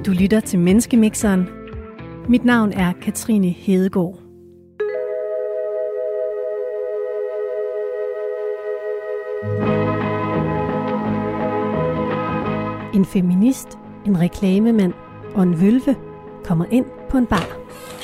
Du lytter til Menneskemixeren. Mit navn er Katrine Hedegaard. En feminist, en reklamemand og en vølve kommer ind på en bar.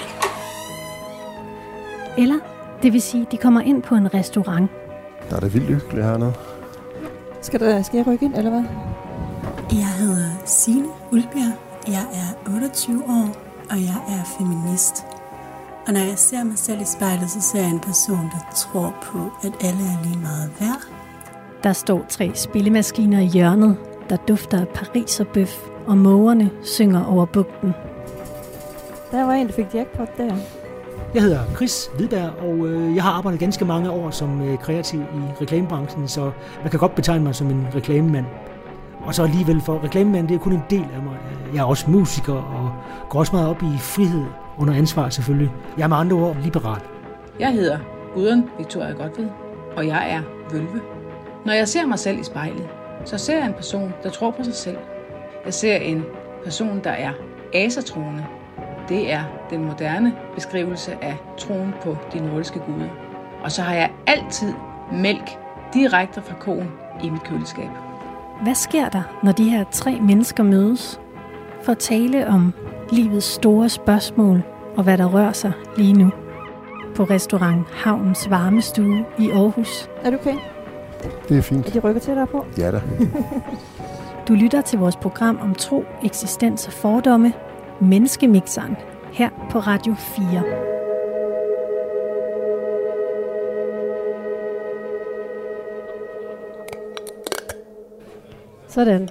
Eller, det vil sige, de kommer ind på en restaurant. Der er det vildt hyggeligt hernede. Skal jeg rykke ind, eller hvad? Jeg hedder Signe Ulbjerg. Jeg er 28 år, og jeg er feminist. Og når jeg ser mig selv i spejlet, så ser jeg en person, der tror på, at alle er lige meget værd. Der står 3 spillemaskiner i hjørnet, der dufter af pariserbøf, og mågerne synger over bugten. Der var en, der fik jackpot der. Jeg hedder Chris Hvidberg, og jeg har arbejdet ganske mange år som kreativ i reklamebranchen, så man kan godt betegne mig som en reklamemand. Og så alligevel, for reklamemand, det er kun en del af mig. Jeg er også musiker og går også meget op i frihed under ansvar selvfølgelig. Jeg er med andre ord liberal. Jeg hedder Gudrun Victoria Godtved, og jeg er vølve. Når jeg ser mig selv i spejlet, så ser jeg en person, der tror på sig selv. Jeg ser en person, der er asatroende. Det er den moderne beskrivelse af troen på de nordiske guder. Og så har jeg altid mælk direkte fra koen i mit køleskab. Hvad sker der, når de her 3 mennesker mødes for at tale om livets store spørgsmål og hvad der rører sig lige nu på restaurant Havnens Varmestue i Aarhus? Er du okay? Det er fint. Er de rykker til dig på? Ja da. Du lytter til vores program om tro, eksistens og fordomme, Menneskemixeren, her på Radio 4. Sådan.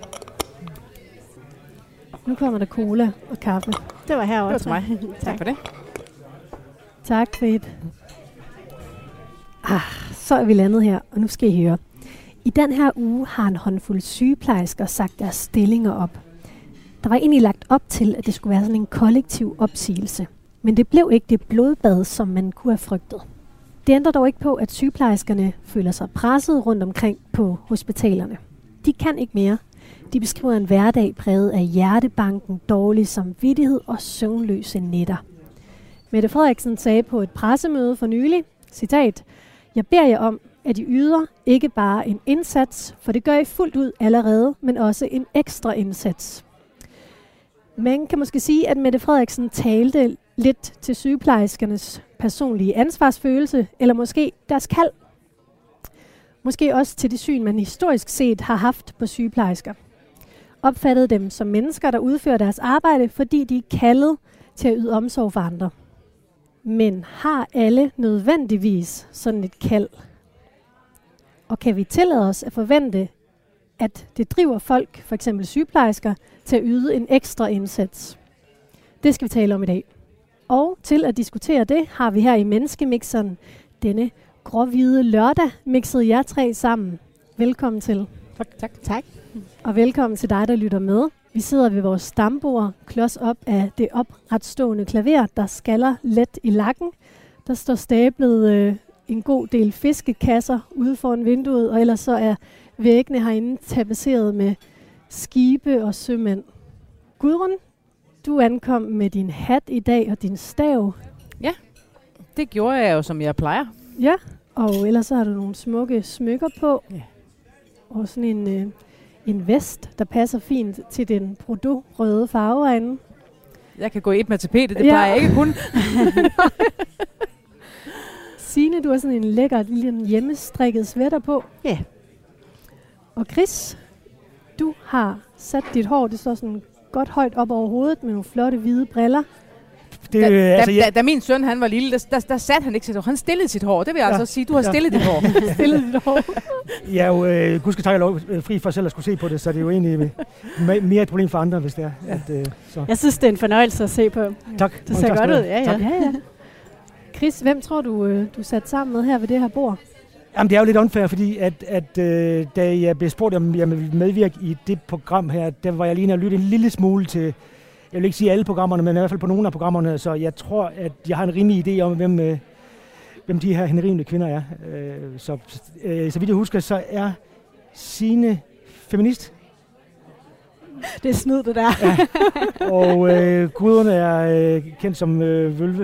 Nu kommer der cola og kaffe. Det var herovre. Det var til mig. Tak for det. Tak, fedt. Så er vi landet her, og nu skal I høre. I den her uge har en håndfuld sygeplejersker sagt deres stillinger op. Der var egentlig lagt op til, at det skulle være sådan en kollektiv opsigelse. Men det blev ikke det blodbad, som man kunne have frygtet. Det ændrer dog ikke på, at sygeplejerskerne føler sig presset rundt omkring på hospitalerne. De kan ikke mere. De beskriver en hverdag præget af hjertebanken, dårlig samvittighed og søvnløse nætter. Mette Frederiksen sagde på et pressemøde for nylig, citat, "Jeg beder jer om, at I yder ikke bare en indsats, for det gør I fuldt ud allerede, men også en ekstra indsats." Man kan måske sige, at Mette Frederiksen talte lidt til sygeplejerskernes personlige ansvarsfølelse, eller måske deres kald. Måske også til det syn, man historisk set har haft på sygeplejersker. Opfattede dem som mennesker, der udfører deres arbejde, fordi de er kaldet til at yde omsorg for andre. Men har alle nødvendigvis sådan et kald? Og kan vi tillade os at forvente, at det driver folk, f.eks. sygeplejersker, til at yde en ekstra indsats? Det skal vi tale om i dag. Og til at diskutere det, har vi her i Menneskemixeren denne gråhvide lørdag mixet jer 3 sammen. Velkommen til. Tak. Og velkommen til dig, der lytter med. Vi sidder ved vores stambord, klods op af det opretstående klaver, der skaller let i lakken. Der står stablet en god del fiskekasser ude foran vinduet, og ellers så er væggene herinde tapetseret med skibe og sømænd. Gudrun, du ankom med din hat i dag og din stav. Ja, det gjorde jeg jo, som jeg plejer. Ja, og ellers så har du nogle smukke smykker på. Ja. Og sådan en vest, der passer fint til den bordeaux-røde farve herinde. Jeg kan gå i et med tapetet, det plejer jeg ikke kun. Signe, du har sådan en lækker lille hjemmestrikket sweater på. Ja. Og Chris, du har sat dit hår, det står sådan godt højt op over hovedet med nogle flotte hvide briller. Da min søn han var lille, der satte han ikke sit hår. Han stillede sit hår. Det vil jeg altså sige. Du har stillet dit hår. Stillet dit hår. Jeg er jo fri for selv at skulle se på det, så det er jo egentlig mere et problem for andre, hvis det er. At, så. Jeg synes, det er en fornøjelse at se på. Tak. Det ser godt ud. Ja. Chris, hvem tror du satte sammen med her ved det her bord? Jamen, det er jo lidt unfair, fordi da jeg blev spurgt, om jeg ville medvirke i det program her, der var jeg lige inde og lytte en lille smule til, jeg vil ikke sige alle programmerne, men i hvert fald på nogle af programmerne, så jeg tror, at jeg har en rimelig idé om, hvem de her henrivende kvinder er. Så vidt jeg husker, så er Signe feminist. Det er snyd, det der. Ja. Og Gudrun er kendt som vølve.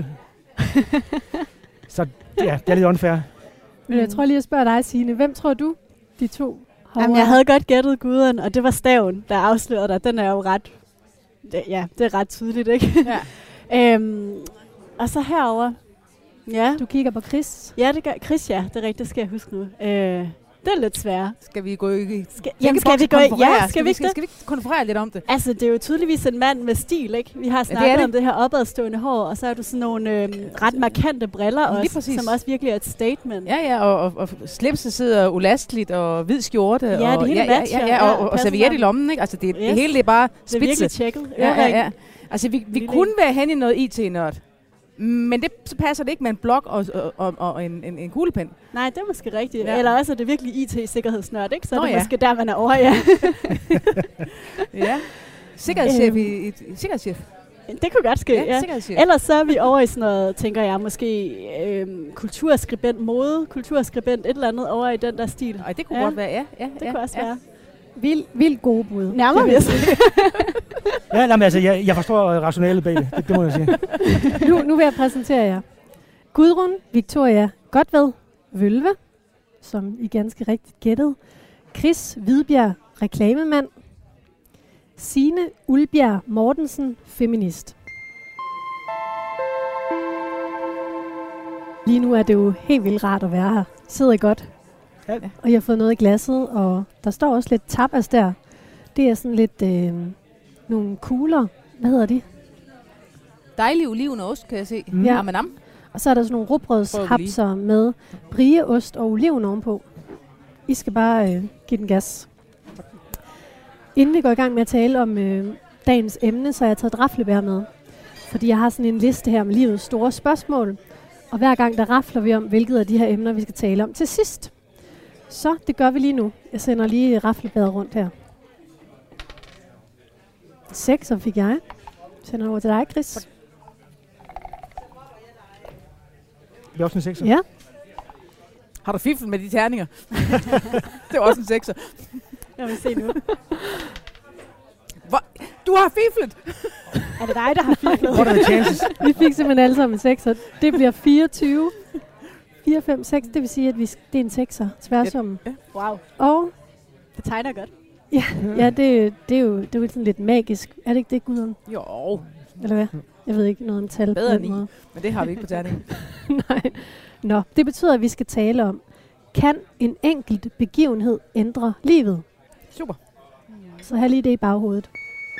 Så ja, det er lidt unfair. Men jeg tror lige at spørge dig, Signe. Hvem tror du, de to har? Jamen, jeg havde godt gættet Gudrun, og det var staven, der afslørede dig. Den er jo ret... det er ret tydeligt, ikke? Ja. Og så herover. Ja. Du kigger på Chris. Ja, det gør Chris, ja. Det er rigtigt, det skal jeg huske nu. Det er lidt sværere. Skal vi gå i... Skal vi ikke konferere lidt om det? Altså, det er jo tydeligvis en mand med stil, ikke? Vi har snakket om det her opadstående hår, og så er du sådan nogle ret markante briller også, som også virkelig er et statement. Ja, og slipset sidder ulasteligt, og hvid skjorte. Ja, og, det hele matcher. Og serviet i lommen, ikke? Altså, det hele det er bare spidse. Det er virkelig tjekket. Ja. Altså, vi kunne være hen i noget IT-nørd. Men så passer det ikke med en blok og en kuglepen. Nej, det er måske rigtigt. Ja. Eller også er det virkelig IT-sikkerhedsnørd, ikke? Så er det måske der, man er over, ja. Sikkerhedschef. Det kunne godt ske, ja. Ellers så er vi over i sådan noget, tænker jeg, måske kulturskribent, kulturskribent, et eller andet over i den der stil. Og det kunne godt være, ja. Det kunne også være. Vildt gode bud. Nærmere vi os. Ja, men altså, jeg forstår rationalet bag det. Det må jeg sige. Nu vil jeg præsentere jer. Gudrun Victoria Godtved, vølve, som I ganske rigtigt gættede. Chris Hvidbjerg, reklamemand. Signe Ulbjerg Mortensen, feminist. Lige nu er det jo helt vildt rart at være her. Sidder I godt? Ja. Og jeg har fået noget i glasset, og der står også lidt tapas der. Det er sådan lidt nogle kugler. Hvad hedder de? Dejlig oliven og ost, kan jeg se. Ja. Og så er der sådan nogle rugbrødshapser med brieost og oliven ovenpå. I skal bare give den gas. Inden vi går i gang med at tale om dagens emne, så har jeg taget draflebær med. Fordi jeg har sådan en liste her med livets store spørgsmål. Og hver gang der rafler vi om, hvilket af de her emner, vi skal tale om til sidst. Så det gør vi lige nu. Jeg sender lige raflebæret rundt her. 6 fik jeg. Sender over til dig, Chris. Det er også en 6. Ja. Har du fiffel med de terninger? Det var også en 6'er. Jeg vil se nu. Du har fiflet! Er det dig, der har fiflet? What are the chances? Vi fik simpelthen alle sammen en 6'er. Det bliver 24. 4, 5, 6. Det vil sige, at det er en 6'er. Tværsummen. Ja. Wow. Og det tegner godt. Ja, det er jo sådan lidt magisk. Er det ikke det, Gudrun? Jo. Eller hvad? Jeg ved ikke noget om tal. Bedre end 9, men det har vi ikke på terningen. Nej. Nå, det betyder, at vi skal tale om, kan en enkelt begivenhed ændre livet? Super. Så have lige det i baghovedet.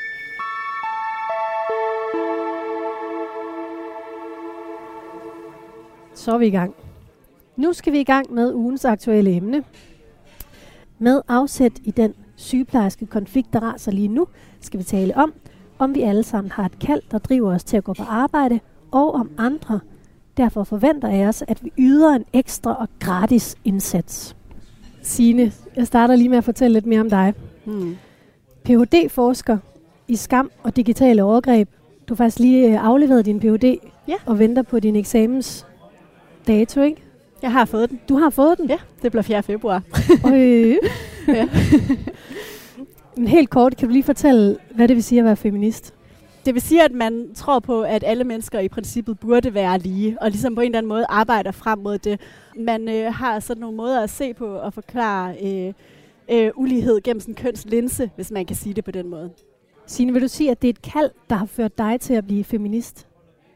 Så er vi i gang. Nu skal vi i gang med ugens aktuelle emne. Med afsæt i den sygeplejerske konflikt, der raser lige nu, skal vi tale om vi alle sammen har et kald, der driver os til at gå på arbejde, og om andre derfor forventer af os, at vi yder en ekstra og gratis indsats. Signe, jeg starter lige med at fortælle lidt mere om dig. Ph.D.-forsker i skam og digitale overgreb. Du har faktisk lige afleveret din Ph.D. Og venter på din eksamensdato, ikke? Jeg har fået den. Du har fået den? Ja, det bliver 4. februar. Ja. Men helt kort, kan du lige fortælle, hvad det vil sige at være feminist? Det vil sige, at man tror på, at alle mennesker i princippet burde være lige, og ligesom på en eller anden måde arbejder frem mod det. Man har sådan nogle måder at se på og forklare ulighed gennem sådan en kønslinse, hvis man kan sige det på den måde. Signe, vil du sige, at det er et kald, der har ført dig til at blive feminist?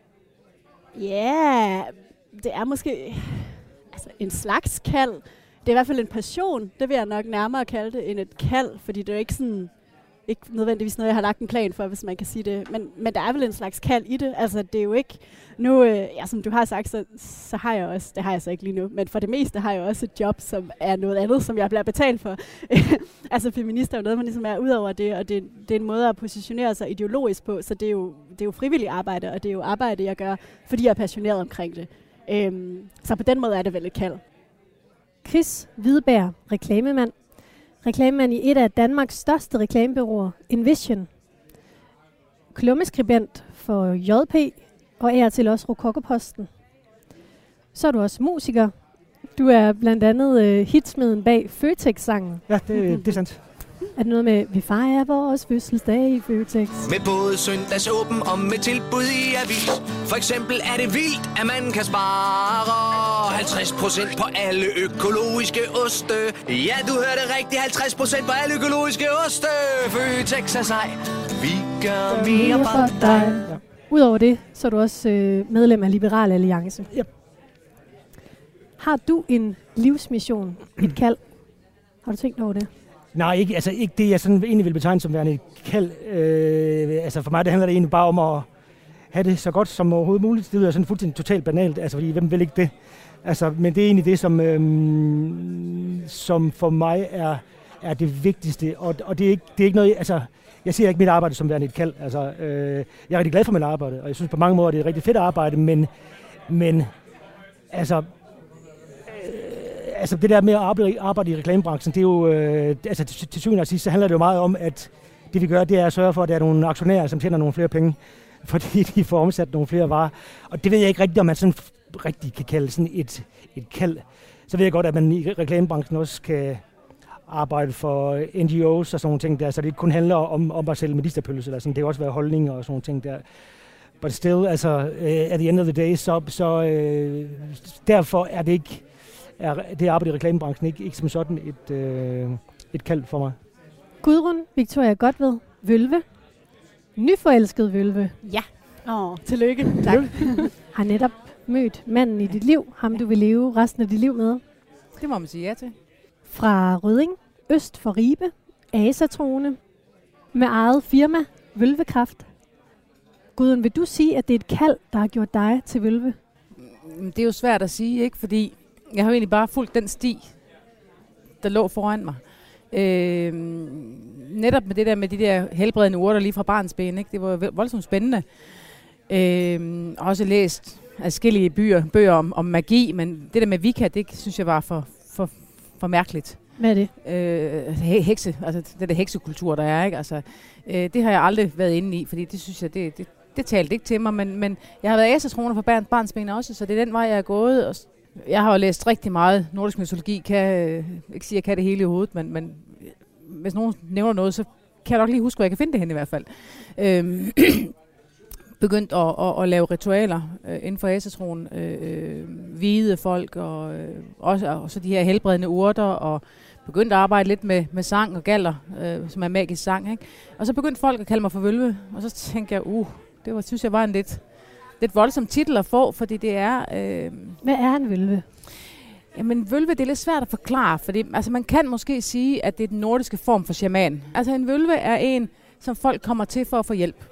Ja, det er måske en slags kald. Det er i hvert fald en passion, det vil jeg nok nærmere kalde det, end et kald, fordi det er ikke nødvendigvis noget, jeg har lagt en plan for, hvis man kan sige det. Men der er vel en slags kald i det. Altså, det er jo ikke... Nu, som du har sagt, så har jeg også... Det har jeg så ikke lige nu, men for det meste har jeg også et job, som er noget andet, som jeg bliver betalt for. Altså, feminister er jo noget, man ligesom er ud over det, og det er en måde at positionere sig ideologisk på, så det er jo frivilligt arbejde, og det er jo arbejde, jeg gør, fordi jeg er passioneret omkring det. Så på den måde er det vel et kald. Chris Hvidbjerg, reklamemand. Reklamemand i et af Danmarks største reklamebureauer, Envision. Klummeskribent for JP, og er til også Rokokoposten. Så er du også musiker. Du er blandt andet hitsmeden bag Føtex-sangen. Ja, det er sandt. Er det noget med, vi fejrer vores fødselsdag i Føtex? Med både søndagsåben og med tilbud i avis. For eksempel er det vildt, at man kan spare 50% på alle økologiske oste. Ja, du hørte rigtigt, 50% på alle økologiske oste. Føtex er sej. Vi gør mere for dig. Ja. Udover det, så er du også medlem af Liberal Alliance. Yep. Har du en livsmission, et kald? Har du tænkt over det? Nej, ikke det, jeg sådan egentlig vil betegne som værende et kald. Altså for mig, det handler det egentlig bare om at have det så godt som overhovedet muligt. Det lyder sådan fuldstændig totalt banalt, altså fordi hvem vil ikke det? Altså, men det er egentlig det, som for mig er det vigtigste, og det er ikke noget, altså jeg ser ikke mit arbejde som værende et kald. Altså, jeg er rigtig glad for mit arbejde, og jeg synes på mange måder, det er et rigtig fedt arbejde, men altså det der med at arbejde i reklamebranchen, det er jo, altså til syvende og sidst, så handler det jo meget om, at det vi gør, det er at sørge for, at der er nogle aktionærer, som tjener nogle flere penge, fordi de får omsat nogle flere varer. Og det ved jeg ikke rigtigt, om man sådan rigtig kan kalde sådan et kald. Så ved jeg godt, at man i reklamebranchen også kan arbejde for NGOs og sådan nogle ting der, så det ikke kun handler om at sælge medisterpølse eller sådan. Det kan også være holdninger og sådan nogle ting der. But still, altså, at the end of the day, så derfor er det ikke, det arbejde i reklamebranchen ikke som sådan et kald for mig. Gudrun Victoria Godved, Vølve. Nyforelsket Vølve. Ja. Tillykke. Tak. Har netop mødt manden i dit liv, ham du vil leve resten af dit liv med. Det må man sige ja til. Fra Rødding, øst for Ribe, Asatrone, med eget firma, Vølvekraft. Gudrun, vil du sige, at det er et kald, der har gjort dig til Vølve? Det er jo svært at sige, ikke? Fordi jeg har jo egentlig bare fulgt den sti, der lå foran mig. Netop med det der med de der helbredende urter lige fra barnsben, ikke? Det var voldsomt spændende. Også læst adskillige bøger om magi, men det der med Wicca, det synes jeg var for mærkeligt. Hvad er det? Hekse, altså det der heksekultur, der er, ikke? Altså, det har jeg aldrig været inde i, fordi det synes jeg, det talte ikke til mig, men jeg har været asatroner for barnsben også, så det er den vej, jeg er gået. Og jeg har jo læst rigtig meget nordisk mytologi, ikke sige, jeg kan det hele i hovedet, men hvis nogen nævner noget, så kan jeg nok lige huske, hvor jeg kan finde det hen i hvert fald. Begyndt at lave ritualer inden for asatroen, hvide folk, og også de her helbredende urter, og begyndt at arbejde lidt med sang og galler, som er magisk sang, ikke? Og så begyndte folk at kalde mig for Vølve, og så tænkte jeg, det synes jeg var en lidt voldsom titel at få, fordi det er... Hvad er en Vølve? Jamen, Vølve, det er lidt svært at forklare, fordi altså, man kan måske sige, at det er den nordiske form for shaman. Altså, en Vølve er en, som folk kommer til for at få hjælp.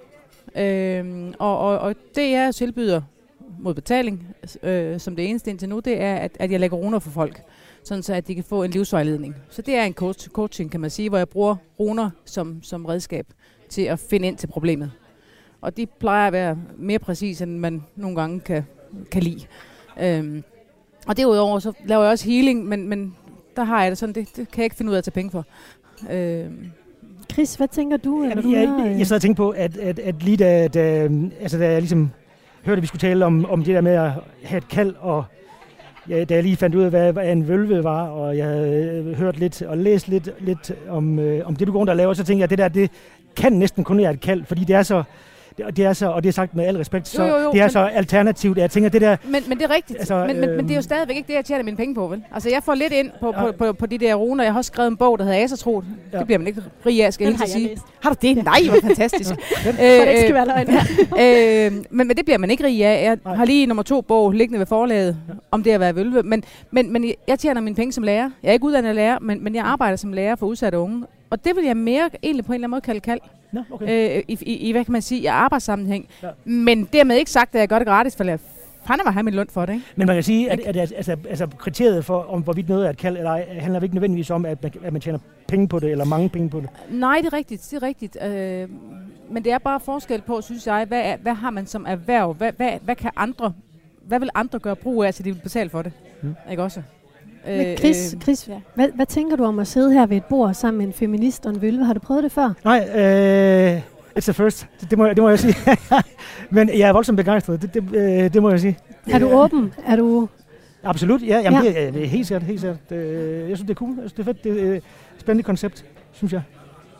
Og det, jeg tilbyder mod betaling, som det eneste indtil nu, det er, at jeg lægger runer for folk, sådan så at de kan få en livsvejledning. Så det er en coaching, kan man sige, hvor jeg bruger runer som redskab til at finde ind til problemet. Og de plejer at være mere præcise, end man nogle gange kan lide. Og derudover så laver jeg også healing, men der har jeg det sådan, det kan jeg ikke finde ud af at tage penge for. Chris, hvad tænker du? Jeg sad og tænkte på, at lige da jeg ligesom hørte, at vi skulle tale om det der med at have et kald, og da jeg lige fandt ud af, hvad en Vølve var, og jeg havde hørt lidt og læst lidt om det, du går rundt og laver, så tænkte jeg, at det kan næsten kun være et kald, fordi det er så... Og det er sagt med al respekt, så jo, det er så alternativt. Jeg tænker, det der... Men det er rigtigt. Altså, men det er jo stadigvæk ikke det, jeg tjener mine penge på, vel? Altså, jeg får lidt ind på de der runer. Jeg har også skrevet en bog, der hedder Asatro. Ja. Det bliver man ikke rig af, skal jeg helt sige. Har du det? Nej, hvor fantastisk. For det ikke skal være løgn. Men det bliver man ikke rig af. Jeg har lige nummer 2 bog liggende ved forlaget, om det at være Vølve. Men jeg tjener mine penge som lærer. Jeg er ikke uddannet lærer, men jeg arbejder som lærer for udsatte unge. Og det vil jeg mere egentlig på en eller anden måde kalde kald. No, okay. I hvad kan man sige, i arbejdssammenhæng. Ja. Men dermed ikke sagt, at jeg gør det gratis, for jeg fandme mig have min løn for det, ikke? Men man kan sige, at kriteriet for, om hvorvidt noget er et kald eller ej, handler ikke nødvendigvis om, at man tjener penge på det, eller mange penge på det. Nej, det er rigtigt. Men det er bare forskel på, synes jeg, hvad har man som erhverv? Hvad vil andre gøre brug af, så de vil betale for det? Ikke også? Men Chris, ja. Hvad tænker du om at sidde her ved et bord sammen med en feminist og en Vølve? Har du prøvet det før? Nej, it's the first. Det må jeg sige. Men jeg er voldsomt begejstret. Det må jeg sige. Er du åben? Er du... Absolut, ja. Jamen, det er helt sikkert. Jeg synes, det er cool. Jeg synes, det er fedt. Det er et spændende koncept, synes jeg.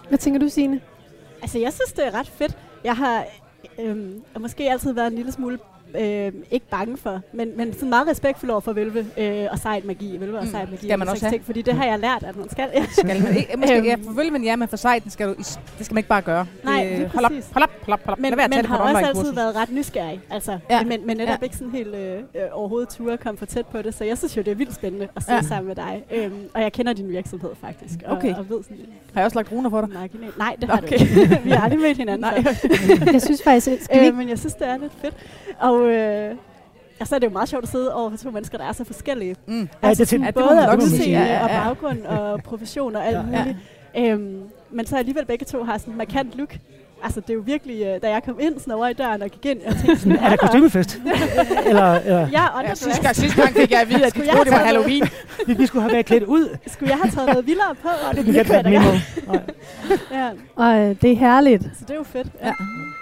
Hvad tænker du, Signe? Altså, jeg synes, det er ret fedt. Jeg har måske altid været en lille smule ikke bange for, men sådan meget respektfuld over for vølve og sejt magi. Vølve og sejt magi. Skal man også have? Ting, fordi det har jeg lært, at man skal. Skal man ikke? Måske, ja, for vølven ja, men for sejten skal det skal man ikke bare gøre. Nej, hold op. Men man har også altid været ret nysgerrig. Altså, ja. men netop ikke sådan helt overhovedet ture at komme for tæt på det. Så jeg synes jo, det er vildt spændende at sidde sammen med dig. Og jeg kender din virksomhed faktisk. Okay. Og ved sådan, har jeg også lagt runer for dig? Nej, det har du ikke. Vi har aldrig mødt hinanden. Jeg synes faktisk, men jeg synes, det er lidt fedt. Og så er det jo meget sjovt at sidde over for to mennesker, der er så forskellige. Altså både af udseende og baggrund og profession og alt muligt. Men så alligevel begge to har sådan en markant look. Altså det er jo virkelig, da jeg kom ind sådan over i døren og gik ind, jeg tænkte sådan, er der kostymefest? eller? Ja, sidste gang fik jeg at vide, at de troede, det var Halloween. Vi skulle have været klædt ud. Skulle jeg have taget noget vildere på? Det kunne jeg da gøre. Og det er herligt. Så det er jo fedt. Ja.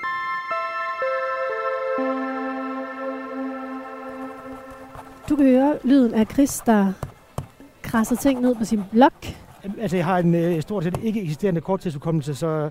Du kan høre lyden af Chris, der krasser ting ned på sin blog. Altså, jeg har en stort set ikke eksisterende korttidsudkommelse, så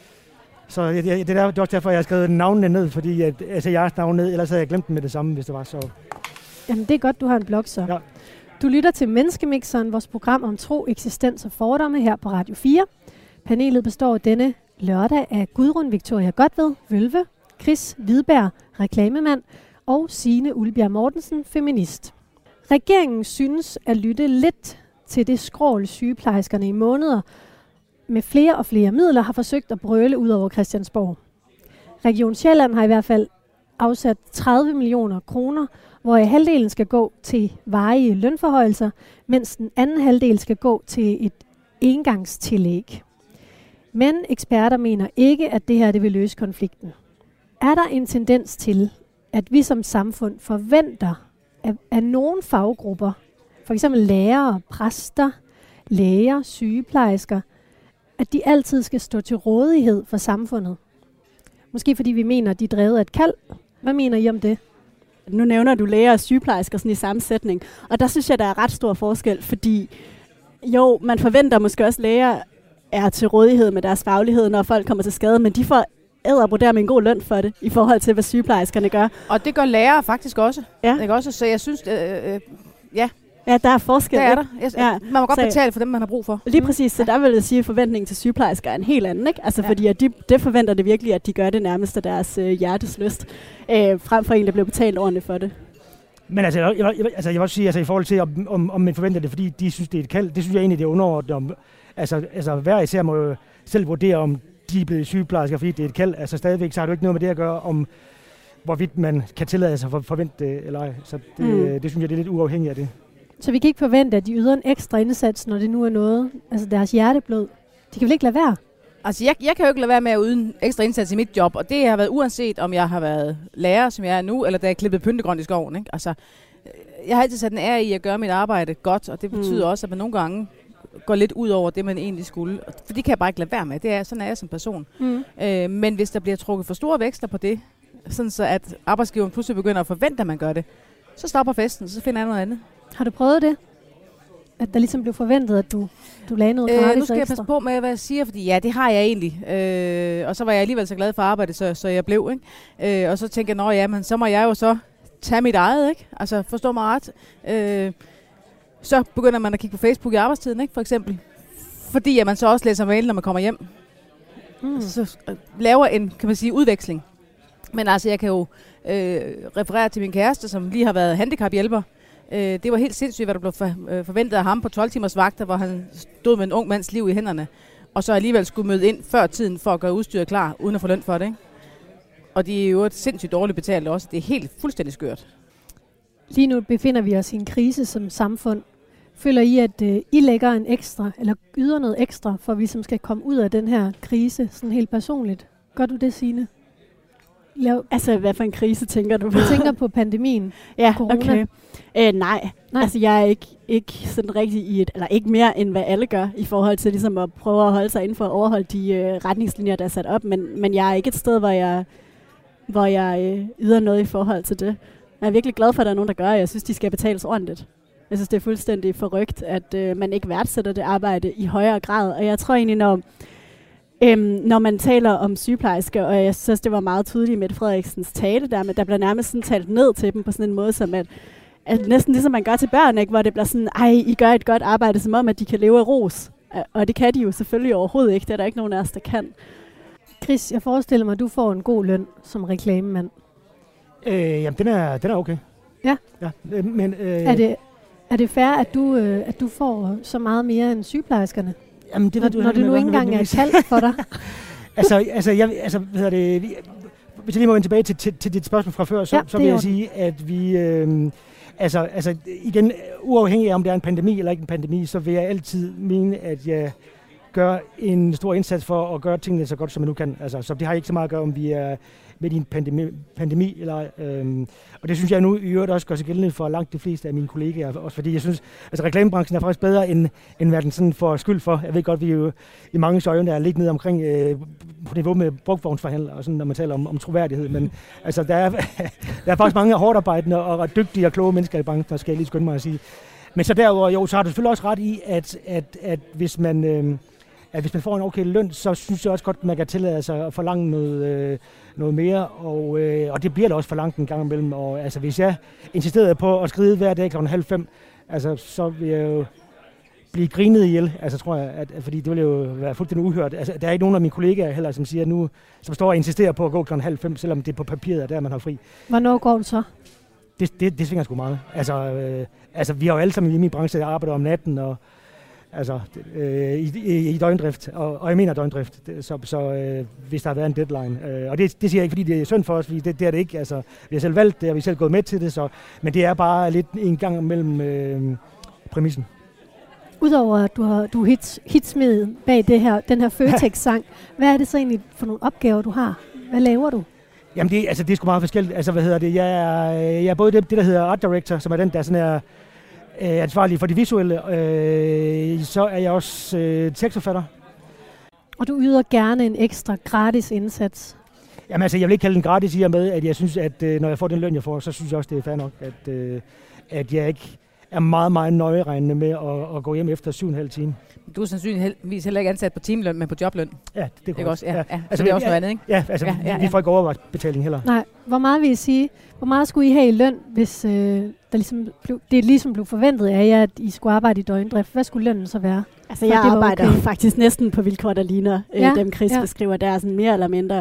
det er også derfor, jeg har skrevet navnene ned, fordi jeres navn ned, ellers havde jeg glemt dem med det samme, hvis det var så. Jamen, det er godt, du har en blog så. Ja. Du lytter til Menneskemixeren, vores program om tro, eksistens og fordomme her på Radio 4. Panelet består denne lørdag af Gudrun Victoria Godved, Vølve, Chris Hvidberg, reklamemand, og Signe Ulbjerg Mortensen, feminist. Regeringen synes at lytte lidt til det skrål, sygeplejerskerne i måneder med flere og flere midler har forsøgt at brøle ud over Christiansborg. Region Sjælland har i hvert fald afsat 30 millioner kroner, hvor halvdelen skal gå til varige lønforhøjelser, mens den anden halvdel skal gå til et engangstillæg. Men eksperter mener ikke, at det her det vil løse konflikten. Er der en tendens til, at vi som samfund forventer af nogle faggrupper, for eksempel lærere, præster, læger, sygeplejersker, at de altid skal stå til rådighed for samfundet? Måske fordi vi mener, at de er drevet af et kald. Hvad mener I om det? Nu nævner du læger og sygeplejersker sådan i sammensætning, og der synes jeg, der er ret stor forskel, fordi jo, man forventer måske også, at læger er til rådighed med deres faglighed, når folk kommer til skade, men de får æderbruder med en god løn for det, i forhold til, hvad sygeplejerskerne gør. Og det gør lærere faktisk også. Ja. Ikke også? Så jeg synes, ja. Ja, der er forskel. Det er der. Man må godt betale for dem, man har brug for. Lige præcis, så der vil jeg sige, at forventningen til sygeplejersker er en helt anden, ikke? Altså fordi at det forventer det virkelig, at de gør det nærmest af deres hjertes lyst, frem for en, der bliver betalt ordentligt for det. Men altså, jeg vil også sige, altså, i forhold til, om man forventer det, fordi de synes, det er et kald, det synes jeg egentlig, det er underordnet. Altså hver især må jo selv vurdere, om de er blevet sygeplejersker, fordi det er et kald. Altså stadigvæk, så har du ikke noget med det at gøre, om hvorvidt man kan tillade sig at forvente det eller ej. Så det synes jeg, det er lidt uafhængigt af det. Så vi kan ikke forvente, at de yder en ekstra indsats, når det nu er noget, altså deres hjerteblod. De kan vel ikke lade være? Altså, jeg kan jo ikke lade være med at yde en ekstra indsats i mit job, og det har været uanset, om jeg har været lærer, som jeg er nu, eller da jeg klippede pyntegrønt i skoven. Ikke? Altså, jeg har altid sat en ære i at gøre mit arbejde godt, og det betyder også, at man nogle gange går lidt ud over det, man egentlig skulle. For det kan jeg bare ikke lade være med. Sådan er jeg som person. Men hvis der bliver trukket for store vækster på det, sådan så at arbejdsgiveren pludselig begynder at forvente, at man gør det, så stopper festen, så finder jeg noget andet. Har du prøvet det? At der ligesom blev forventet, at du lagde noget gratis nu skal jeg passe på med, hvad jeg siger, fordi ja, det har jeg egentlig. Og så var jeg alligevel så glad for arbejdet, så jeg blev. Ikke? Og så tænker jeg, men så må jeg jo så tage mit eget. Ikke? Altså forstå mig ret. Så begynder man at kigge på Facebook i arbejdstiden, ikke? For eksempel. Fordi at man så også læser mail, når man kommer hjem. Så laver en, kan man sige, udveksling. Men altså, jeg kan jo referere til min kæreste, som lige har været handicaphjælper. Det var helt sindssygt, hvad der blev forventet af ham på 12 timers vagter, hvor han stod med en ung mands liv i hænderne, og så alligevel skulle møde ind før tiden for at gøre udstyret klar, uden at få løn for det. Ikke? Og de er jo et sindssygt dårligt betalt også. Det er helt fuldstændig skørt. Lige nu befinder vi os i en krise som samfund. Føler I, at I lægger en ekstra, eller yder noget ekstra, for at vi som skal komme ud af den her krise, sådan helt personligt? Gør du det, Signe? Altså, hvad for en krise tænker du på? Jeg tænker på pandemien. Ja, corona. Okay. Nej. Altså, jeg er ikke sådan rigtig i eller ikke mere end hvad alle gør, i forhold til ligesom at prøve at holde sig inden for at overholde de retningslinjer, der er sat op. Men jeg er ikke et sted, hvor jeg yder noget i forhold til det. Jeg er virkelig glad for, at der er nogen, der gør, og jeg synes, de skal betales ordentligt. Jeg synes, det er fuldstændig forrygt, at man ikke værdsætter det arbejde i højere grad. Og jeg tror egentlig, Når man taler om sygeplejersker, og jeg synes, det var meget tydeligt i Mette Frederiksens tale der bliver nærmest sådan talt ned til dem på sådan en måde, som at næsten ligesom man gør til børn, ikke? Hvor det bliver sådan, I gør et godt arbejde, som om, at de kan leve af ros. Og det kan de jo selvfølgelig overhovedet ikke. Det er der ikke nogen af os, der kan. Chris, jeg forestiller mig, at du får en god løn som reklamemand. Jamen, den er okay. Ja? Ja, men... Er det fair, at du får så meget mere end sygeplejerskerne? Jamen, det ved du, når det nu ikke engang er et kald for dig. Hvis jeg lige må vende tilbage til dit spørgsmål fra før, så vil jeg sige, at vi... igen, uafhængig af om det er en pandemi eller ikke en pandemi, så vil jeg altid mene, at jeg gør en stor indsats for at gøre tingene så godt, som man nu kan. Altså, så det har ikke så meget at gøre, om vi er midt i en pandemi eller og det synes jeg nu i øvrigt også gør sig gældende for langt de fleste af mine kollegaer, også fordi jeg synes, altså reklamebranchen er faktisk bedre end hvad den sådan får skyld for. Jeg ved godt, vi jo i mange øjne er lidt nede omkring på niveau med brugtvognsforhandlere og sådan, når man taler om troværdighed, men altså der er faktisk mange hårdarbejdende og dygtige og kloge mennesker i branchen, der skal jeg lige skynde mig at sige. Men så derudover, jo, så har du selvfølgelig også ret i, at hvis man får en okay løn, så synes jeg også godt, at man kan tillade sig at forlange noget mere, og det bliver da også forlangt en gang imellem. Og altså, hvis jeg insisterede på at skride hver dag kl. 4:30, altså, så vil jeg jo blive grinet ihjel, altså tror jeg, fordi det ville jo være fuldstændig uhørt. Altså, der er ikke nogen af mine kollegaer heller, som siger nu, som står og insisterer på at gå kl. 4:30, selvom det er på papiret, og der man har fri. Hvornår går du så? Det svinger sgu meget. Altså, vi har jo alle sammen i min branche arbejdet om natten, og altså i døgndrift, og jeg mener døgndrift, så hvis der har været en deadline. Og det siger jeg ikke, fordi det er synd for os, fordi det er det ikke. Altså, vi har selv valgt det, og vi har selv gået med til det, men det er bare lidt en gang mellem præmissen. Udover at du er hitsmed bag den her Føtex-sang, hvad er det så egentlig for nogle opgaver, du har? Hvad laver du? Jamen det er sgu meget forskelligt. Altså, jeg er både det, der hedder Art Director, som er den, der sådan er ansvarlig for det visuelle. Så er jeg også tekstforfatter. Og du yder gerne en ekstra gratis indsats? Jamen altså, jeg vil ikke kalde den gratis i og med, at jeg synes, at når jeg får den løn, jeg får, så synes jeg også, det er fair nok, at jeg ikke er meget, meget nøjeregnende med at gå hjem efter 7,5 timer. Du er sandsynligvis heller ikke ansat på timeløn, men på jobløn. Ja, det kan også. Ja. Altså, det er også noget andet, ikke? Ja, altså vi får ikke overvejsbetaling heller. Nej, hvor meget vil I sige? Hvor meget skulle I have i løn, hvis det ligesom blev forventet af jer, at I skulle arbejde i døgndrift? Hvad skulle lønnen så være? Altså, jeg arbejder faktisk næsten på vilkår, der ligner dem, Chris beskriver. Der er sådan mere eller mindre.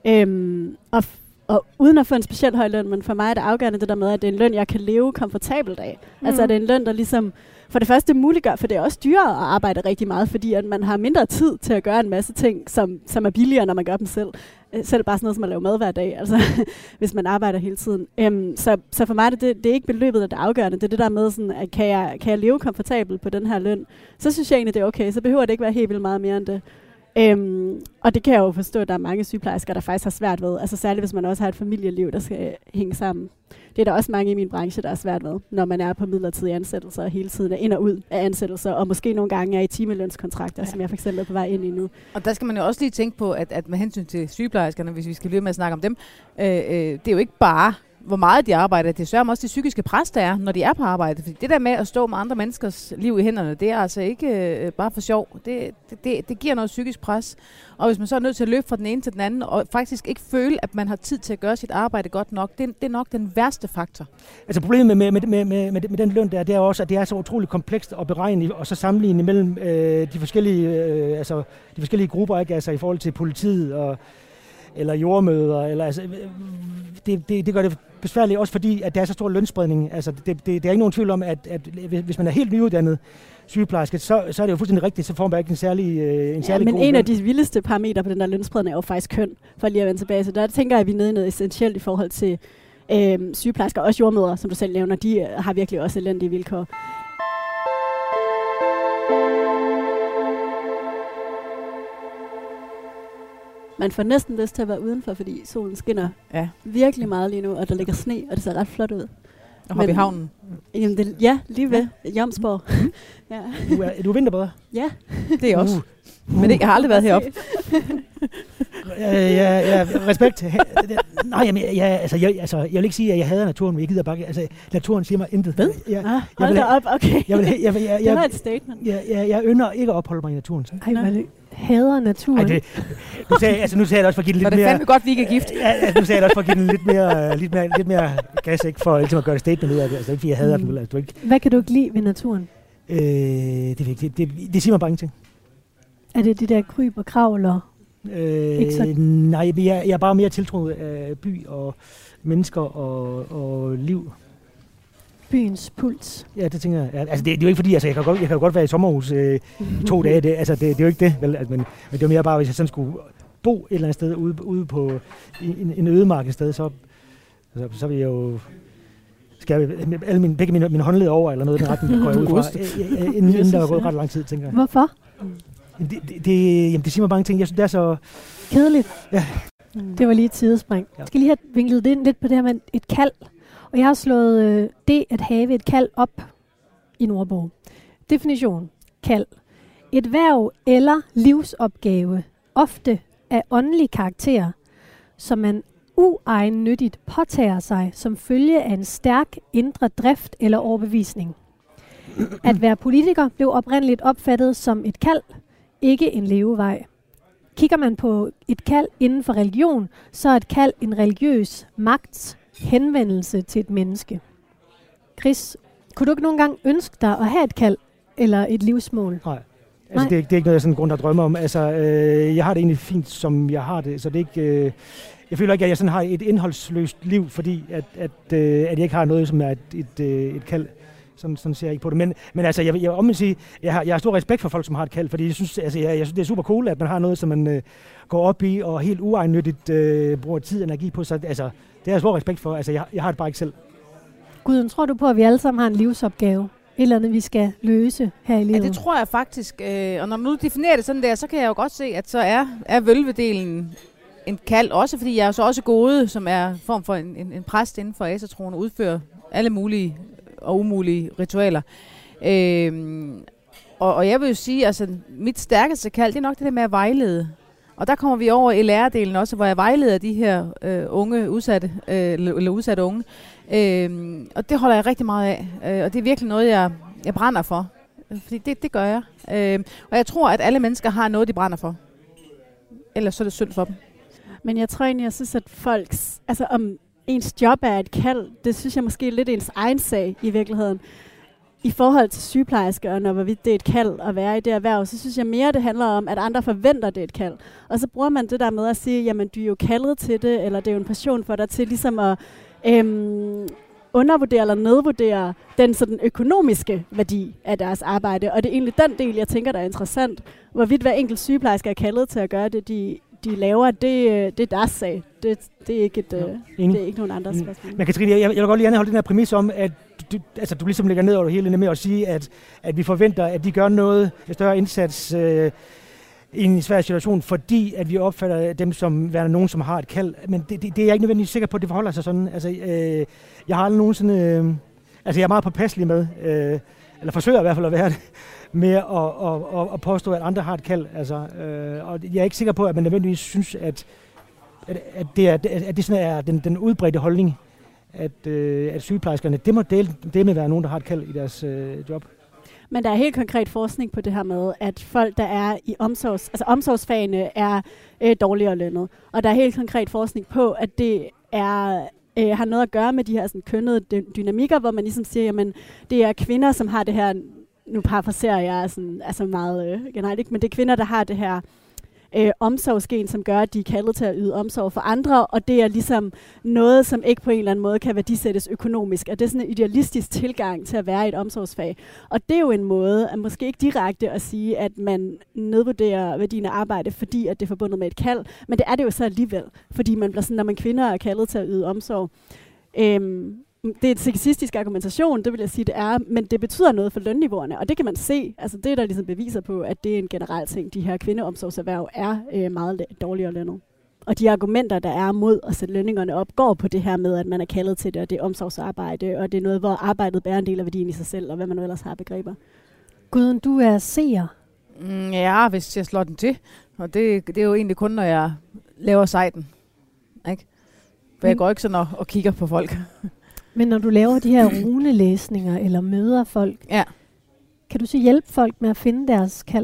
Og uden at få en specielt høj løn, men for mig er det afgørende det der med, at det er en løn, jeg kan leve komfortabelt af. Altså, det er en løn, der ligesom for det første muliggør, for det er også dyrere at arbejde rigtig meget, fordi at man har mindre tid til at gøre en masse ting, som er billigere, når man gør dem selv. Selv bare sådan noget som at lave mad hver dag, altså hvis man arbejder hele tiden. Så for mig er det er ikke beløbet, der er afgørende. Det er det der med, sådan, at kan jeg leve komfortabelt på den her løn, så synes jeg egentlig, det er okay. Så behøver det ikke være helt vildt meget mere end det. Og det kan jeg jo forstå, at der er mange sygeplejersker, der faktisk har svært ved. Altså særligt, hvis man også har et familieliv, der skal hænge sammen. Det er der også mange i min branche, der er svært ved, når man er på midlertidige ansættelser og hele tiden er ind og ud af ansættelser, og måske nogle gange er i timelønskontrakter, som jeg for eksempel er på vej ind i nu. Og der skal man jo også lige tænke på, at med hensyn til sygeplejerskerne, hvis vi skal blive med at snakke om dem, det er jo ikke bare hvor meget de arbejder, det sørger også det psykiske pres, der er, når de er på arbejde. Fordi det der med at stå med andre menneskers liv i hænderne, det er altså ikke bare for sjov. Det giver noget psykisk pres. Og hvis man så er nødt til at løbe fra den ene til den anden, og faktisk ikke føle, at man har tid til at gøre sit arbejde godt nok, det er nok den værste faktor. Altså problemet med den løn der, det er også, at det er så utroligt komplekst at beregne, og så sammenligne mellem de forskellige grupper, ikke? Altså i forhold til politiet eller jordmøder, eller altså, det gør det besværligt, også fordi, at der er så stor lønspredning. Altså, det er ikke nogen tvivl om, at hvis man er helt nyuddannet sygeplejerske, så er det jo fuldstændig rigtigt, så får man ikke en særlig men god en af de vildeste parametre på den der lønspredning er jo faktisk køn, for lige at vende tilbage. Så der tænker jeg, at vi er nede i noget essentielt i forhold til sygeplejersker, også jordmøder, som du selv nævner, de har virkelig også elendige vilkår. Man får næsten lyst til at være udenfor, fordi solen skinner virkelig meget lige nu, og der ligger sne, og det ser ret flot ud. Og hoppe i havnen? Jamen lige ved Jomsborg. Ja. Er du vinterbader? Ja. Det er også. Men jeg har aldrig været heroppe. respekt. Nej, jamen, jeg vil ikke sige, at jeg hader naturen, men jeg gider bare... Altså, naturen siger mig intet. Hvad? Hold da op, okay. Det var et statement. Jeg ynder ikke at opholde mig i naturen. Så. Ej, hvad hader naturen. Ej, nu sagde jeg det også for at give den lidt mere... det fandme godt, vi ikke er gift. Nu sagde jeg det også for at give den lidt mere gas, ikke? For ligesom at gøre det statement ud af det. Altså, ikke fordi jeg hader den. Altså, ikke... Hvad kan du ikke lide ved naturen? Det er vigtigt. Det siger mig bare ingenting. Er det de der kryb og kravler? Nej, jeg er bare mere tiltroet af by og mennesker og liv. Byens puls. Ja, det tænker jeg. Altså, det er jo ikke fordi, altså, jeg kan jo godt være i sommerhus 2 dage. Det er jo ikke det, vel? Altså, men det er mere bare, hvis jeg sådan skulle bo et eller andet sted ude på en ødemark et sted, så vil jeg jo... Begge mine håndled over, eller noget i den retning, går jeg ud fra. Inden der er gået ret lang tid, tænker jeg. Hvorfor? Det siger mig mange ting. Jeg synes, det er så... Kedeligt. Ja. Det var lige et sidespring. Jeg skal lige have vinklet det ind lidt på det her med et kald. Og jeg har slået det at have et kald op i en ordbog. Definition. Kald. Et hverv eller livsopgave, ofte af åndelig karakter, som man uegennyttigt påtager sig som følge af en stærk indre drift eller overbevisning. At være politiker blev oprindeligt opfattet som et kald, ikke en levevej. Kigger man på et kald inden for religion, så er et kald en religiøs magts henvendelse til et menneske. Chris, kunne du ikke nogen gang ønske dig at have et kald eller et livsmål? Nej. Altså, det er ikke noget, jeg sådan grund at drømme om. Altså, jeg har det egentlig fint, som jeg har det, så det er ikke... Jeg føler ikke, at jeg sådan har et indholdsløst liv, fordi at jeg ikke har noget, som er et kald. Sådan ser jeg ikke på det. Men altså, jeg vil sige, jeg har stor respekt for folk, som har et kald, fordi jeg synes, det er super cool, at man har noget, som man går op i og helt uegennyttigt bruger tid og energi på. Så altså, det har jeg stor respekt for. Altså, jeg har det bare ikke selv. Gud, tror du på, at vi alle sammen har en livsopgave? Et eller andet, vi skal løse her i livet? Ja, det tror jeg faktisk. Og når du nu definerer det sådan der, så kan jeg jo godt se, at så er vølvedelen en kald, også fordi jeg er så også gode, som er form for en præst inden for asatroen, og udfører alle mulige og umulige ritualer. Og jeg vil jo sige, altså mit stærkeste kald, det er nok det der med at vejlede. Og der kommer vi over i lærerdelen også, hvor jeg vejleder de her unge, udsatte, eller udsatte unge. Og det holder jeg rigtig meget af. Og det er virkelig noget, jeg brænder for. Fordi det gør jeg. Og jeg tror, at alle mennesker har noget, de brænder for. Ellers så er det synd for dem. Men jeg tror egentlig, jeg synes, at folks... Altså om ens job er et kald, det synes jeg måske er lidt ens egen sag i virkeligheden. I forhold til sygeplejersker, og hvorvidt det er et kald at være i det erhverv, så synes jeg mere, det handler om, at andre forventer, det er et kald. Og så bruger man det der med at sige, jamen du er jo kaldet til det, eller det er jo en passion for dig til ligesom at undervurdere eller nedvurdere den sådan økonomiske værdi af deres arbejde. Og det er egentlig den del, jeg tænker, der er interessant. Hvorvidt hver enkelt sygeplejerske er kaldet til at gøre det, de laver, det er deres sag. Det er ikke det er ikke nogen andres spørgsmål. Men Katrine, jeg vil godt lige anholde den her præmis om, at du ligesom lægger ned over det hele med at sige, at vi forventer, at de gør en større indsats i en svær situation, fordi at vi opfatter dem som værende nogen, som har et kald. Men det er jeg ikke nødvendigvis sikker på, at det forholder sig sådan. Altså, jeg har aldrig nogensinde... jeg er meget påpasselig med, eller forsøger i hvert fald at være det, med at påstå, at andre har et kald. Altså, og jeg er ikke sikker på, at man nødvendigvis synes, at det sådan er den udbredte holdning, at sygeplejerskerne, det må dele være nogen, der har et kald i deres job. Men der er helt konkret forskning på det her med, at folk, der er i omsorgsfagene, er dårligere lønnet. Og der er helt konkret forskning på, at det har noget at gøre med de her sådan, kønnede dynamikker, hvor man ligesom siger, jamen det er kvinder, som har det her, nu parafraserer jeg sådan, altså meget generelt ikke, men det er kvinder, der har det her omsorgsgen, som gør, at de er kaldet til at yde omsorg for andre, og det er ligesom noget, som ikke på en eller anden måde kan værdisættes økonomisk. Og det er sådan en idealistisk tilgang til at være i et omsorgsfag. Og det er jo en måde, at måske ikke direkte at sige, at man nedvurderer værdien af arbejde, fordi at det er forbundet med et kald, men det er det jo så alligevel, fordi man bliver sådan, når man kvinder er kaldet til at yde omsorg. Det er et sexistisk argumentation, det vil jeg sige, det er, men det betyder noget for lønniveauerne, og det kan man se. Altså det er der ligesom beviser på, at det er en generel ting. De her kvindeomsorgserhverv er meget dårligere lønnet. Og de argumenter, der er mod at sætte lønningerne op, går på det her med, at man er kaldet til det, og det er omsorgsarbejde, og det er noget, hvor arbejdet bærer en del af værdien i sig selv, og hvad man nu ellers har begreber. Guden, du er seer. Ja, hvis jeg slår den til. Og det er jo egentlig kun, når jeg laver sejten. Ikke? For jeg går ikke sådan og kigger på folk. Men når du laver de her runelæsninger eller møder folk, kan du så hjælpe folk med at finde deres kald?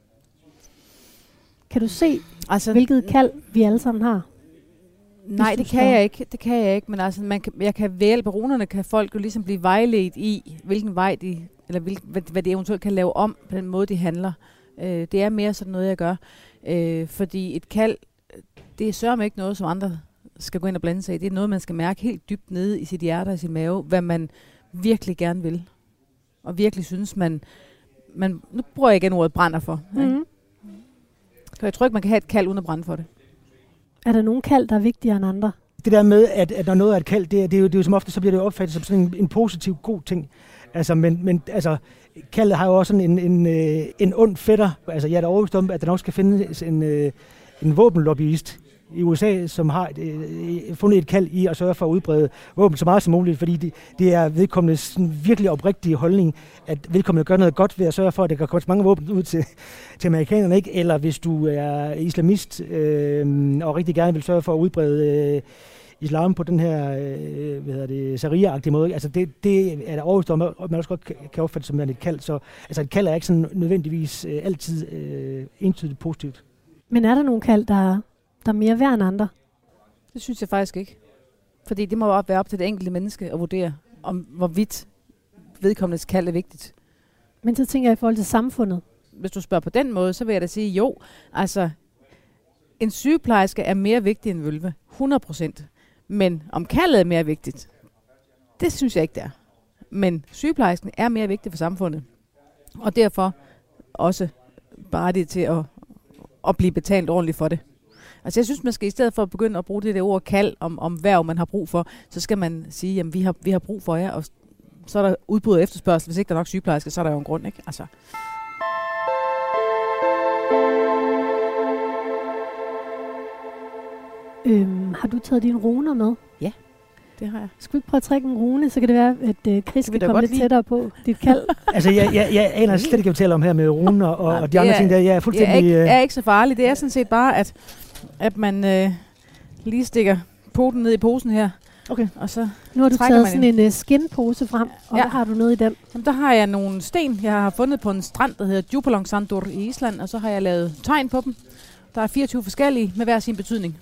Kan du se, hvilket kald vi alle sammen har? Nej, det kan jeg ikke. Det kan jeg ikke. Men altså, jeg kan ved hjælp af runerne, kan folk jo ligesom blive vejledt i, hvilken vej hvad de eventuelt kan lave om på den måde, de handler. Det er mere sådan noget, jeg gør. Fordi et kald, det er sørme ikke noget, som andre skal gå ind og blande sig i. Det er noget, man skal mærke helt dybt nede i sit hjerte og sin mave, hvad man virkelig gerne vil. Og virkelig synes, man nu bruger jeg igen ordet brænder for. Mm-hmm. Jeg tror ikke, man kan have et kald uden at brænde for det. Er der nogen kald, der er vigtigere end andre? Det der med, at når noget er et kald, det er jo som ofte, så bliver det opfattet som sådan en positiv, god ting. Altså, men kaldet har jo også sådan en ond fætter. Altså, jeg er da overbevist om, at der nok skal findes en våbenlobbyist i USA, som har fundet et kald i at sørge for at udbrede våben så meget som muligt, fordi det er vedkommendes virkelig oprigtige holdning, at vedkommende gør noget godt ved at sørge for, at der kan komme mange våben ud til amerikanerne, ikke? Eller hvis du er islamist og rigtig gerne vil sørge for at udbrede islam på den her sharia-agtige måde. Altså det er der overbevist om, at man også godt kan opfatte som et kald. Så altså et kald er ikke sådan nødvendigvis altid entydigt positivt. Men er der nogle kald, der er mere værd end andre? Det synes jeg faktisk ikke. Fordi det må jo være op til det enkelte menneske at vurdere, om hvorvidt vedkommendes kald er vigtigt. Men så tænker jeg i forhold til samfundet. Hvis du spørger på den måde, så vil jeg da sige, jo, altså en sygeplejerske er mere vigtig end vølve. 100%. Men om kaldet er mere vigtigt, det synes jeg ikke, det er. Men sygeplejersken er mere vigtig for samfundet. Og derfor også bare det til at blive betalt ordentligt for det. Altså jeg synes måske i stedet for at begynde at bruge det der ord kald om hverv, man har brug for, så skal man sige, jamen vi har brug for jer, og så er der udbud og efterspørgsel. Hvis ikke der er nok sygeplejersker, så er der jo en grund, ikke? Altså. Har du taget dine runer med? Ja, det har jeg. Skal vi ikke prøve at trække en rune, så kan det være, at Chris kan komme lidt tættere på dit kald? Altså, jeg aner slet ikke, hvad vi taler om her med runer og de andre ting, der jeg er fuldstændig... Det er ikke så farligt. Det er sådan set bare, at man lige stikker poten ned i posen her. Okay. Og så nu har du taget sådan en skinpose frem, og hvad har du nede i den? Jamen, der har jeg nogle sten, jeg har fundet på en strand, der hedder Djúpalónsandur i Island, og så har jeg lavet tegn på dem. Der er 24 forskellige med hver sin betydning.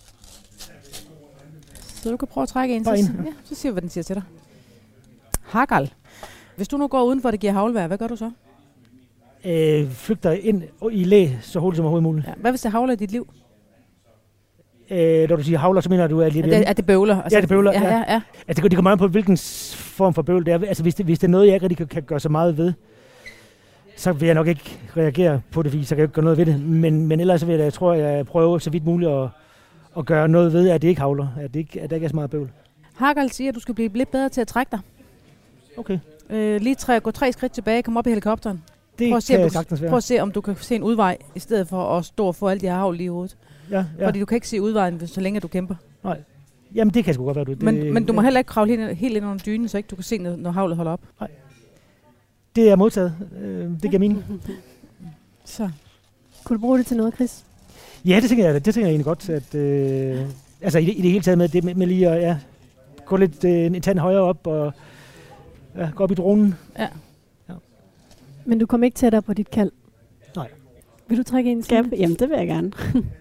Så du kan prøve at trække en, så siger vi, hvad den siger til dig. Hagal. Hvis du nu går udenfor, det giver haglvejr, hvad gør du så? Flygter ind i læ så hurtigt som overhovedet muligt. Ja. Hvad hvis det havler i dit liv? Når du siger havler, så mener du, at det bøvler? Altså, ja, det bøvler. Ja. Altså, det kommer an på, hvilken form for bøvl det er. Altså, hvis det er noget, jeg ikke rigtig kan gøre så meget ved, så vil jeg nok ikke reagere på det, fordi så kan jeg ikke gøre noget ved det. Men ellers så vil jeg prøve så vidt muligt at gøre noget ved, at det ikke havler, at der ikke er så meget bøvl. Hagal siger, at du skal blive lidt bedre til at trække dig. Okay. Gå 3 skridt tilbage, kom op i helikopteren. Prøv at se, om du kan se en udvej, i stedet for at stå og få alle de her havl lige i hovedet. Ja. Fordi du kan ikke se udvejen, så længe du kæmper. Nej. Jamen, det kan sgu godt være. Men du må heller ikke kravle helt ind under dynen, så ikke du kan se, når havlet holder op. Nej. Det er modtaget. Det giver mening. Så. Kunne du bruge det til noget, Chris? Ja, det tænker jeg egentlig godt. At, altså i det hele taget med det med lige at gå lidt en tand højere op og gå op i dronen. Ja. Men du kom ikke tættere på dit kald? Nej. Vil du trække en skab? Jamen, det vil jeg gerne.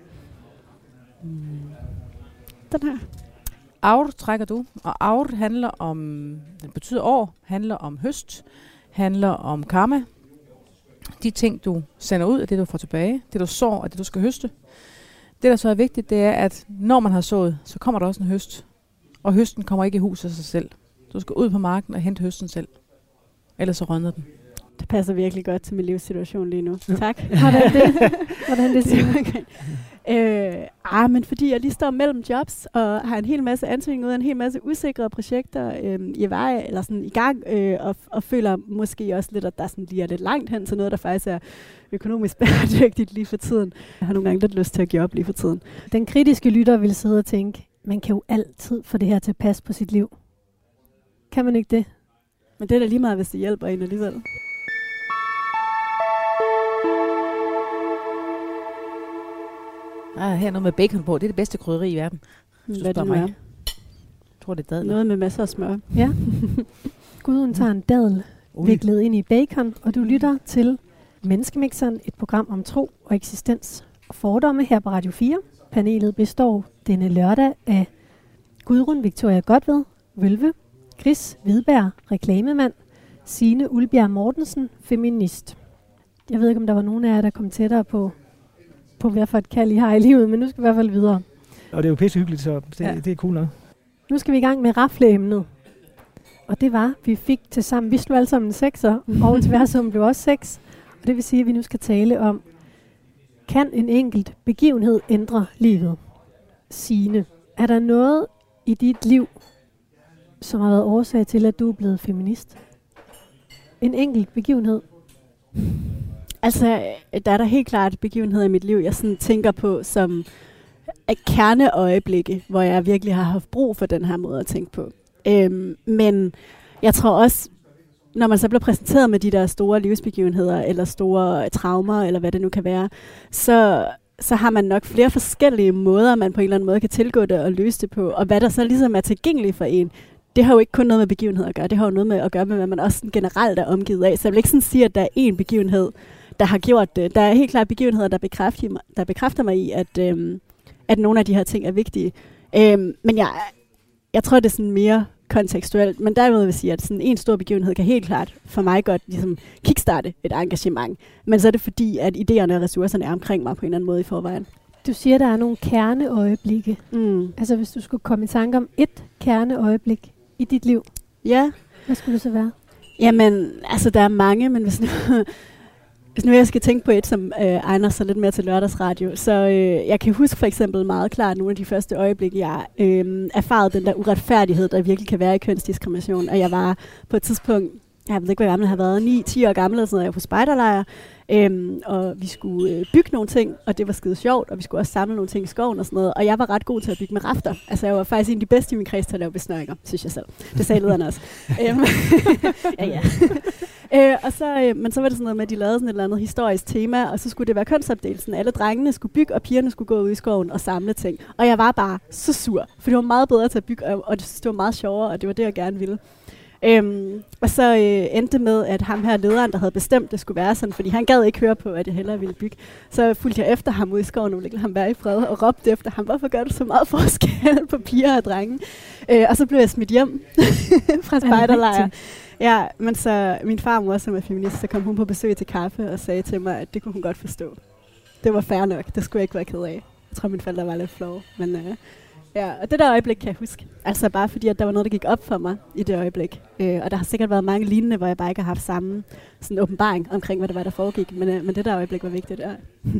Den her. Aur trækker du, og aur handler om, det betyder år, handler om høst, handler om karma. De ting, du sender ud, er det, du får tilbage. Det, du sår, er det, du skal høste. Det, der så er vigtigt, det er, at når man har sået, så kommer der også en høst. Og høsten kommer ikke i hus af sig selv. Du skal ud på marken og hente høsten selv. Ellers så rådner den. Det passer virkelig godt til min livssituation lige nu. Tak. Hvordan det siger? Okay. Men fordi jeg lige står mellem jobs og har en hel masse ansøgninger ud af en hel masse usikrede projekter i vej eller sådan i gang og føler måske også lidt, at der sådan lige er lidt langt hen til noget, der faktisk er økonomisk bæredygtigt lige for tiden. Jeg har nogle gange lidt lyst til at give op lige for tiden. Den kritiske lytter vil sidde og tænke, man kan jo altid få det her til at passe på sit liv. Kan man ikke det? Men det er da lige meget, hvis det hjælper en alligevel. Her er noget med bacon på. Det er det bedste krydderi i verden. Hvad det nu er. Jeg tror, det er dadler. Noget med masser af smør. Ja. Gudrun tager en dadel viklet ind i bacon, og du lytter til Menneskemixeren, et program om tro og eksistens og fordomme her på Radio 4. Panelet består denne lørdag af Gudrun Victoria Godved, Vølve, Chris Hvidberg, reklamemand, Signe Ulbjerg Mortensen, feminist. Jeg ved ikke, om der var nogen af jer, der kom tættere på hvad for et kald I har i livet, men nu skal vi i hvert fald videre. Og det er jo pisse hyggeligt, så det er cool nok. Nu skal vi i gang med rafleemnet. Og det var, vi fik til sammen, vi slog alle sammen en 6'er, og tværsummen blev også 6. Og det vil sige, at vi nu skal tale om, kan en enkelt begivenhed ændre livet? Signe, er der noget i dit liv, som har været årsag til, at du er blevet feminist? En enkelt begivenhed? Altså, der er der helt klart begivenheder i mit liv, jeg sådan tænker på som kerneøjeblikke, hvor jeg virkelig har haft brug for den her måde at tænke på. Men jeg tror også, når man så bliver præsenteret med de der store livsbegivenheder, eller store traumer, eller hvad det nu kan være, så har man nok flere forskellige måder, man på en eller anden måde kan tilgå det og løse det på. Og hvad der så ligesom er tilgængeligt for en, det har jo ikke kun noget med begivenheder at gøre. Det har jo noget med at gøre med, hvad man også generelt er omgivet af. Så jeg vil ikke sådan sige, at der er én begivenhed, der har gjort det. Der er helt klart begivenheder, der bekræfter mig i, at nogle af de her ting er vigtige. Men jeg tror, det er sådan mere kontekstuelt. Men derimod vil jeg sige, at sådan en stor begivenhed kan helt klart for mig godt ligesom kickstarte et engagement. Men så er det fordi, at idéerne og ressourcerne er omkring mig på en eller anden måde i forvejen. Du siger, der er nogle kerneøjeblikke. Altså hvis du skulle komme i tanke om et kerneøjeblik i dit liv. Ja. Hvad skulle det så være? Jamen, altså der er mange, men hvis nu jeg skal tænke på et, som egner sig lidt mere til lørdagsradio, så jeg kan huske for eksempel meget klart nogle af de første øjeblikke, jeg erfarede den der uretfærdighed, der virkelig kan være i kønsdiskrimination. Og jeg var på et tidspunkt, jeg ved ikke, hvor gammel jeg har været, 9-10 år gammel, og sådan noget, jeg var på spejderlejr, og vi skulle bygge nogle ting, og det var skide sjovt, og vi skulle også samle nogle ting i skoven og sådan noget, og jeg var ret god til at bygge med rafter. Altså jeg var faktisk en af de bedste i min kreds til at lave besnøringer, synes jeg selv. Det sagde lederne også. Ja. Men så var det sådan noget med, at de lavede sådan et eller andet historisk tema, og så skulle det være kønsopdelt. Sådan alle drengene skulle bygge, og pigerne skulle gå ud i skoven og samle ting. Og jeg var bare så sur, for det var meget bedre til at bygge, og det var meget sjovere, og det var det, jeg gerne ville. Og så endte med, at ham her lederen, der havde bestemt, det skulle være sådan, fordi han gad ikke høre på, at jeg hellere ville bygge. Så fulgte jeg efter ham ud i skoven, og ville ham være i fred, og råbte efter ham, hvorfor gør du så meget forskel på piger og drenge? Og så blev jeg smidt hjem fra spejderlejr. Ja, men så min farmor, som er feminist, så kom hun på besøg til kaffe og sagde til mig, at det kunne hun godt forstå. Det var fair nok, det skulle jeg ikke være ked af. Jeg tror, mine forældre var lidt flove, men ja, og det der øjeblik kan jeg huske. Altså bare fordi, at der var noget, der gik op for mig i det øjeblik. Og der har sikkert været mange lignende, hvor jeg bare ikke har haft samme sådan åbenbaring omkring, hvad det var, der foregik. Men det der øjeblik var vigtigt. Ja.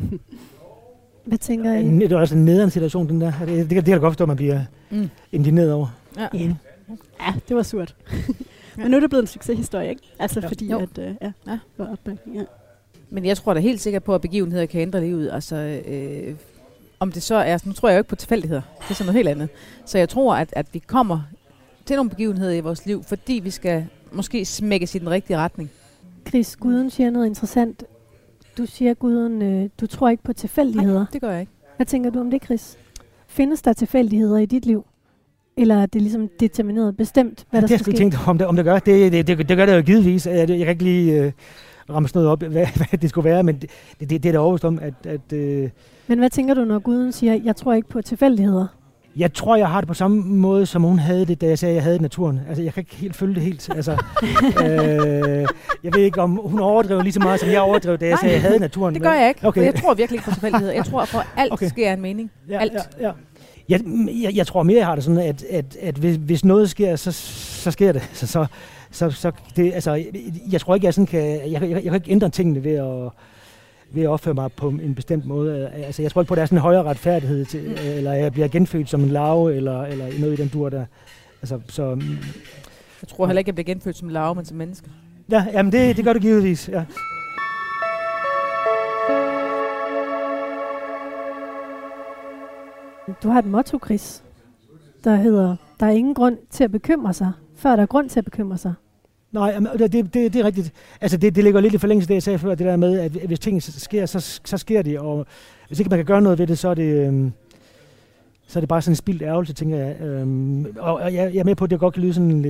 Hvad tænker I? Det er også en nederen situation, den der. Det kan da godt forstå, at man bliver indigneret over. Ja, det var surt. Men nu er det blevet en succeshistorie, ikke? Altså fordi, at det var opbakning, ja. Men jeg tror da helt sikkert på, at begivenheder kan ændre livet. Altså, om det så er, nu tror jeg jo ikke på tilfældigheder. Det er sådan noget helt andet. Så jeg tror, at vi kommer til nogle begivenheder i vores liv, fordi vi skal måske smækkes i den rigtige retning. Chris, Gudrun siger noget interessant. Du siger, Gudrun, du tror ikke på tilfældigheder. Nej, det gør jeg ikke. Hvad tænker du om det, Chris? Findes der tilfældigheder i dit liv? Eller er det ligesom determineret bestemt, hvad der skal ske? Det har jeg sgu tænkt, om det gør. Det gør det jo givetvis. Jeg kan ikke lige ramme sådan noget op, hvad det skulle være, men det er da overbevist om, at Men hvad tænker du, når Guden siger, jeg tror ikke på tilfældigheder? Jeg tror, jeg har det på samme måde, som hun havde det, da jeg sagde, at jeg havde naturen. Altså, jeg kan ikke helt følge det helt. Altså, jeg ved ikke, om hun overdrev lige så meget, som jeg overdrev, da jeg sagde, at jeg havde naturen. Det gør jeg ikke. Okay. Jeg tror virkelig ikke på tilfældigheder. Jeg tror, for alt sker en mening. Ja, alt. Ja. Jeg tror mere, jeg har det sådan, at hvis noget sker, så sker det. Så det, altså, jeg tror ikke, jeg sådan kan... Jeg kan ikke ændre tingene ved at opføre mig på en bestemt måde. Altså, jeg tror ikke på, at der er sådan en højere retfærdighed til, eller jeg bliver genfødt som en larve, eller noget i den dur der. Altså, så... Jeg tror heller ikke, jeg bliver genfødt som en larve, men som menneske. Ja, jamen det gør du givetvis, ja. Du har et motto, Chris, der hedder, der er ingen grund til at bekymre sig, før der er grund til at bekymre sig. Nej, det er rigtigt. Altså det ligger lidt i forlængelse af det, jeg sagde før, det der med, at hvis ting sker, så sker de, og hvis ikke man kan gøre noget ved det, så er det bare sådan en spildt ærgelse, tænker jeg. Og jeg er med på, at det godt kan lyde sådan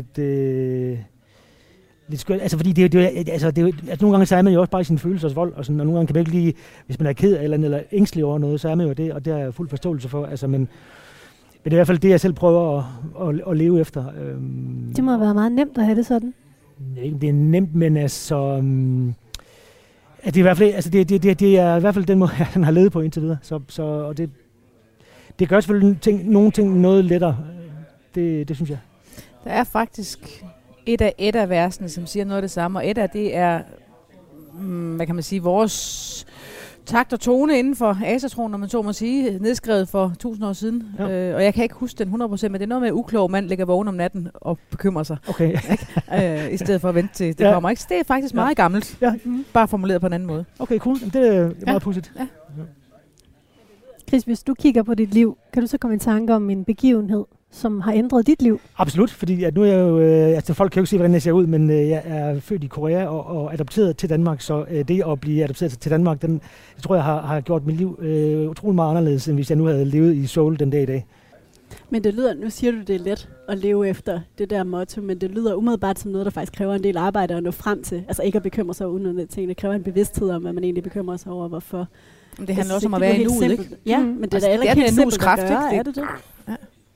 lidt skørt. Altså fordi nogle gange så er man jo også bare i sin følelsesvold, og nogle gange kan man ikke lige, hvis man er ked af eller ængstelig over noget, så er man jo det, og det har jeg fuld forståelse for. Altså, men det er i hvert fald det, jeg selv prøver at leve efter. Det må have været meget nemt at have det sådan. Det er nemt, men altså... det er i hvert fald, altså det er i hvert fald den måde, han har levet på indtil videre. Og det gør selvfølgelig nogle ting noget lettere. Det synes jeg. Der er faktisk et af versene, som siger noget af det samme, og det er, hvad kan man sige, vores takt og tone inden for asatroen, når man så må sige, nedskrevet for 1000 år siden. Ja. Og jeg kan ikke huske den 100%, men det er noget med, at uklog mand ligger vågen om natten og bekymrer sig. Okay. I stedet for at vente til det kommer. Ikke? Så det er faktisk meget gammelt. Ja. Bare formuleret på en anden måde. Okay, cool. Det er meget pudsigt. Ja. Chris, hvis du kigger på dit liv, kan du så komme i tanke om en begivenhed, som har ændret dit liv? Absolut, fordi at nu er jeg jo... folk kan jo ikke se, hvordan jeg ser ud, men jeg er født i Korea og adopteret til Danmark, så det at blive adopteret til Danmark, jeg tror jeg har gjort mit liv utrolig meget anderledes, end hvis jeg nu havde levet i Seoul den dag i dag. Men det lyder, nu siger du, det er let at leve efter det der motto, men det lyder umiddelbart som noget, der faktisk kræver en del arbejde at nå frem til. Altså ikke at bekymre sig over unødvendige ting, det kræver en bevidsthed om, hvad man egentlig bekymrer sig over, hvorfor. Men det handler også om at være i nuet, ikke? Ja, men det er da heller ikke helt simpelt at gøre, er det det? Ja.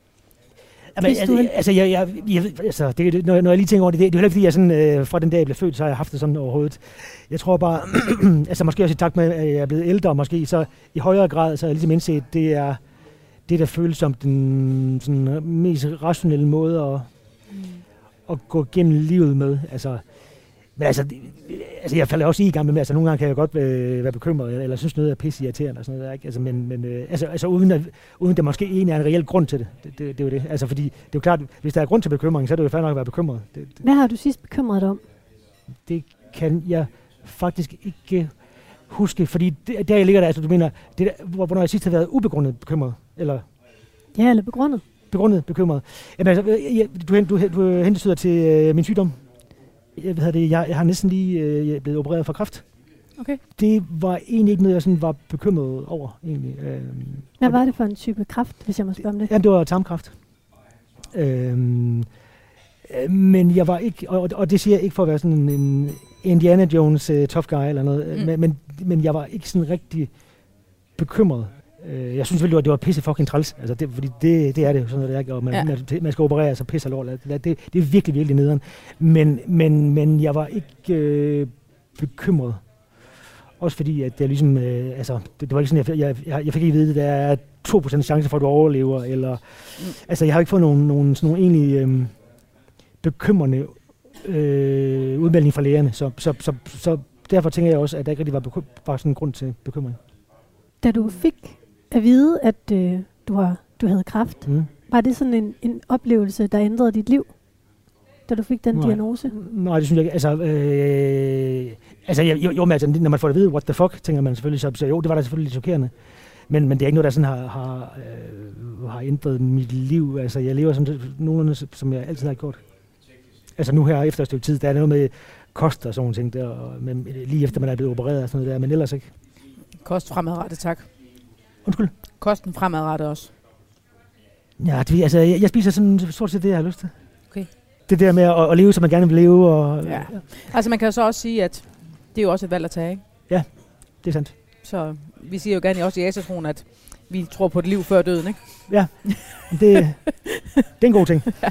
Når jeg lige tænker over det er heller ikke fordi, jeg sådan, fra den dag, jeg blev født, så har jeg haft det sådan overhovedet. Jeg tror bare, altså måske også i takt med, at jeg er blevet ældre, måske så i højere grad, så har jeg ligesom indset, det er det, der føles som den sådan, mest rationelle måde at gå gennem livet med. Men jeg falder også i gang med, altså nogle gange kan jeg godt være bekymret, eller synes noget er pisse irriterende og sådan noget, ikke? Altså, uden der måske egentlig er en reel grund til det. Det er jo det. Altså fordi, det er jo klart, hvis der er grund til bekymring, så er det jo fandme nok at være bekymret. Hvad har du sidst bekymret dig om? Det kan jeg faktisk ikke huske, fordi der ligger der, altså du mener, det der, hvornår jeg sidst har været ubegrundet bekymret, eller? Ja, eller begrundet. Begrundet bekymret. Jamen altså, du hentyder til min sygdom. Jeg har næsten lige blevet opereret for kræft. Okay. Det var egentlig ikke noget, jeg sådan var bekymret over. Egentlig. Hvad var det for en type kræft, hvis jeg må spørge om det? Ja, det var tarmkræft. Men jeg var ikke, og det siger jeg ikke for at være sådan en Indiana Jones tough guy eller noget, men jeg var ikke sådan rigtig bekymret. Jeg synes vel, det var pisse fucking træls. Altså fordi det er det jo sådan noget, der er, og man skal operere, så pisser lort. Det er virkelig, virkelig nederen. Men jeg var ikke bekymret. Også fordi, at det ligesom, det var ikke sådan, jeg fik ikke vide, at der er 2% chance for, at du overlever, eller, altså jeg har ikke fået nogen egentlig bekymrende udmelding fra lægerne, så derfor tænker jeg også, at der ikke rigtig var sådan en grund til bekymring. Da du fik at vide, at du havde kræft, var det sådan en oplevelse, der ændrede dit liv, da du fik den diagnose? Nej, det synes jeg ikke. Når man får at vide, what the fuck, tænker man selvfølgelig, så jo, det var da selvfølgelig lidt chokerende. Men det er ikke noget, der sådan har ændret mit liv. Altså, jeg lever som nogenlunde, som jeg altid har gjort. Altså nu her efter et stykke tid, der er noget med kost og sådan ting der, men lige efter man er blevet opereret og sådan noget der, men ellers ikke. Kost fremadrettet, tak. Undskyld? Kosten fremadrettet også. Ja, jeg spiser sådan stort set det, jeg har lyst til. Okay. Det der med at leve, som man gerne vil leve. Og, ja. Altså man kan jo så også sige, at det er jo også et valg at tage, ikke? Ja, det er sandt. Så vi siger jo gerne også i asatroen, at vi tror på et liv før døden, ikke? Ja, det er en god ting. Ja.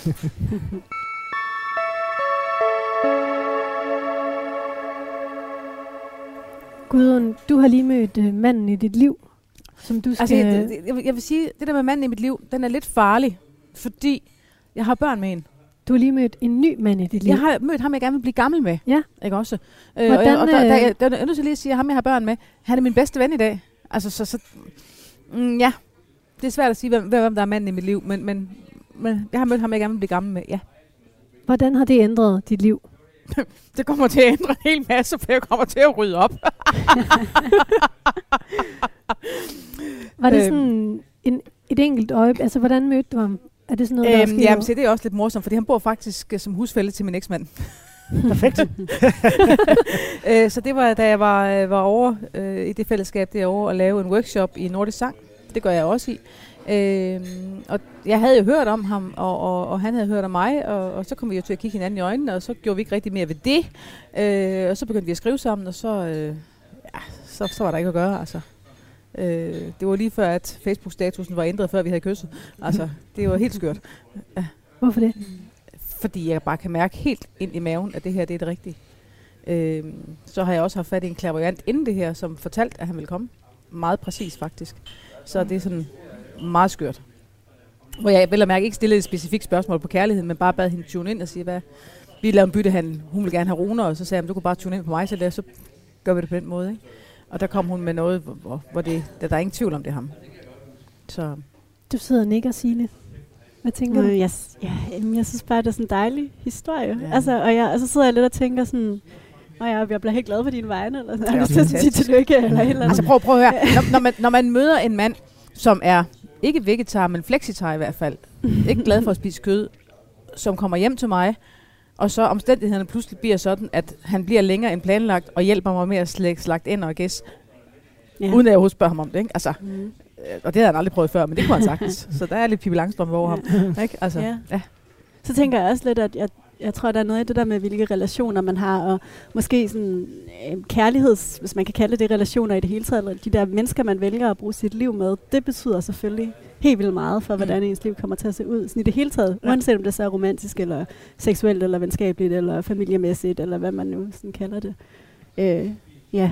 Gudrun, du har lige mødt manden i dit liv, som du skal... Altså, jeg vil sige, det der med manden i mit liv, den er lidt farlig, fordi jeg har børn med en. Du har lige mødt en ny mand i dit liv. Jeg har mødt ham, jeg gerne vil blive gammel med. Ja. Ikke også? Hvordan, og jeg er nødt til lige at sige, at ham, jeg har børn med, han er min bedste ven i dag. Altså, ja. Det er svært at sige, hvem der er manden i mit liv, men jeg har mødt ham, jeg gerne vil blive gammel med, ja. Hvordan har det ændret dit liv? Det kommer til at ændre en hel masse, for jeg kommer til at rydde op. Var det sådan et enkelt øjeblik? Altså, hvordan mødte du ham? Er det sådan noget, der jamen, det er også lidt morsomt, fordi han bor faktisk som husfælle til min eksmand. Perfekt. Så det var, da jeg var over i det fællesskab derovre og lave en workshop i nordisk sang. Det gør jeg også i. Og jeg havde jo hørt om ham, og han havde hørt om mig, og så kom vi jo til at kigge hinanden i øjnene, og så gjorde vi ikke rigtig mere ved det. Og så begyndte vi at skrive sammen, og så var der ikke at gøre, altså. Det var lige før, at Facebook-statusen var ændret, før vi havde kysset. Altså, det var helt skørt. Ja. Hvorfor det? Fordi jeg bare kan mærke helt ind i maven, at det her det er det rigtige. Så har jeg også haft fat i en clairvoyant inden det her, som fortalte, at han ville komme. Meget præcis, faktisk. Så det er sådan meget skørt. Hvor jeg vel og mærke ikke stillede et specifikt spørgsmål på kærligheden, men bare bad hende tune ind og sige, hvad vi lavede en byttehandel. Hun ville gerne have runer, og så sagde jeg, du kunne bare tune ind på mig, så gør vi det på den måde, ikke? Og der kom hun med noget, hvor der er ingen tvivl om det ham. Så. Du sidder og nikker, Signe. Hvad tænker du? Jeg synes bare, det er sådan en dejlig historie. Ja. Altså, og så sidder jeg lidt og tænker sådan, jeg bliver helt glad for dine vegne, eller sådan. Jeg har lyst til at sige tillykke, eller et eller andet. Altså prøv at høre. Når man møder en mand, som er ikke vegetar, men flexitar i hvert fald, ikke glad for at spise kød, som kommer hjem til mig, og så omstændighederne pludselig bliver sådan, at han bliver længere end planlagt, og hjælper mig med at slagte ind og gæs, uden at jeg spørger ham om det, ikke? Altså, og det havde han aldrig prøvet før, men det kunne han sagtens. Så der er lidt Pippi Langstrømpe over ham. Ikke? Altså, ja. Så tænker jeg også lidt, at jeg tror, der er noget i det der med, hvilke relationer man har, og måske sådan kærligheds, hvis man kan kalde det relationer i det hele taget, eller de der mennesker, man vælger at bruge sit liv med, det betyder selvfølgelig helt vildt meget for, hvordan ens liv kommer til at se ud. Sådan i det hele taget, uanset om det så er romantisk, eller seksuelt, eller venskabeligt, eller familiemæssigt, eller hvad man nu sådan kalder det. Ja.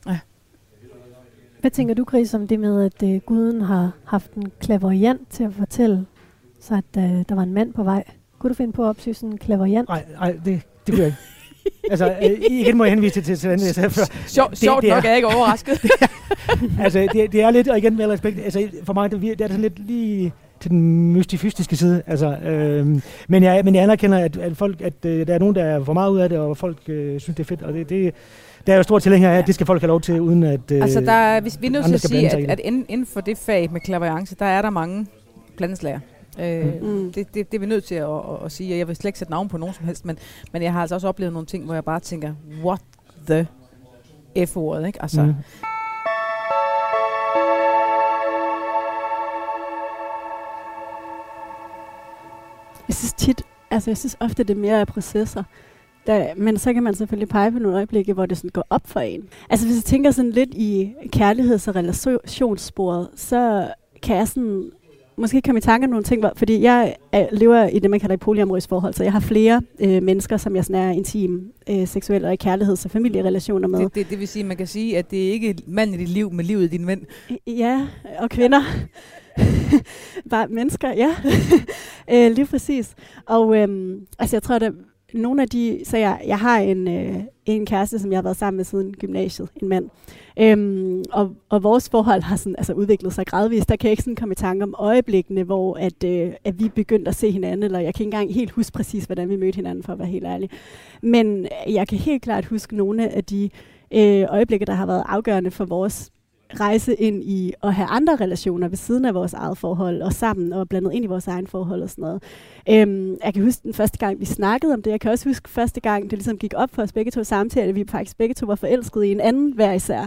Hvad tænker du, Chris, om det med, at guden har haft en clairvoyant til at fortælle, så at der var en mand på vej? Kunne du finde på at opsøge sådan en clairvoyant? Nej, det kunne jeg ikke. Altså, igen må jeg henvise til den, jeg sagde før. Sjovt nok er jeg ikke overrasket. Altså, det er lidt, og igen med respekt, altså for mig, det er sådan lidt lige til den mystifystiske side. Altså, men jeg anerkender, at der er nogen, der er for meget ud af det, og folk synes, det er fedt, og det der er jo stor tilhænger af, at det skal folk have lov til, uden at altså, vi er nødt til at sige, at inden for det fag med clairvoyance, der er der mange planteslager. Det er vi nødt til at sige, og jeg vil slet ikke sætte navn på nogen som helst, men jeg har altså også oplevet nogle ting, hvor jeg bare tænker, what the F-ordet, ikke? Altså. Jeg synes ofte, det er mere af processer. Men så kan man selvfølgelig pege på nogle øjeblikke, hvor det sådan går op for en. Altså hvis jeg tænker sådan lidt i kærligheds- og relationssporet, så kan jeg sådan måske komme i tanke om nogle ting, fordi jeg lever i det, man kalder et polyamorøst forhold, så jeg har flere mennesker, som jeg sådan er intim, seksuel og i kærligheds- og familierelationer med. Det vil sige, at man kan sige, at det er ikke manden i dit liv, men livet i din ven. Ja, og kvinder. Bare mennesker, ja. Lige præcis. Og jeg tror, at nogle af de, så jeg har en kæreste, som jeg har været sammen med siden gymnasiet, en mand. Og vores forhold har sådan, altså udviklet sig gradvist. Der kan jeg ikke sådan komme i tanke om øjeblikkene, hvor at vi begyndte at se hinanden, eller jeg kan ikke engang helt huske præcis, hvordan vi mødte hinanden, for at være helt ærlig. Men jeg kan helt klart huske nogle af de øjeblikke, der har været afgørende for vores rejse ind i at have andre relationer ved siden af vores eget forhold, og sammen og blandet ind i vores egen forhold og sådan noget. Jeg kan huske den første gang, vi snakkede om det. Jeg kan også huske første gang, det ligesom gik op for os begge to samtale, at vi faktisk begge to var forelskede i en anden hver især.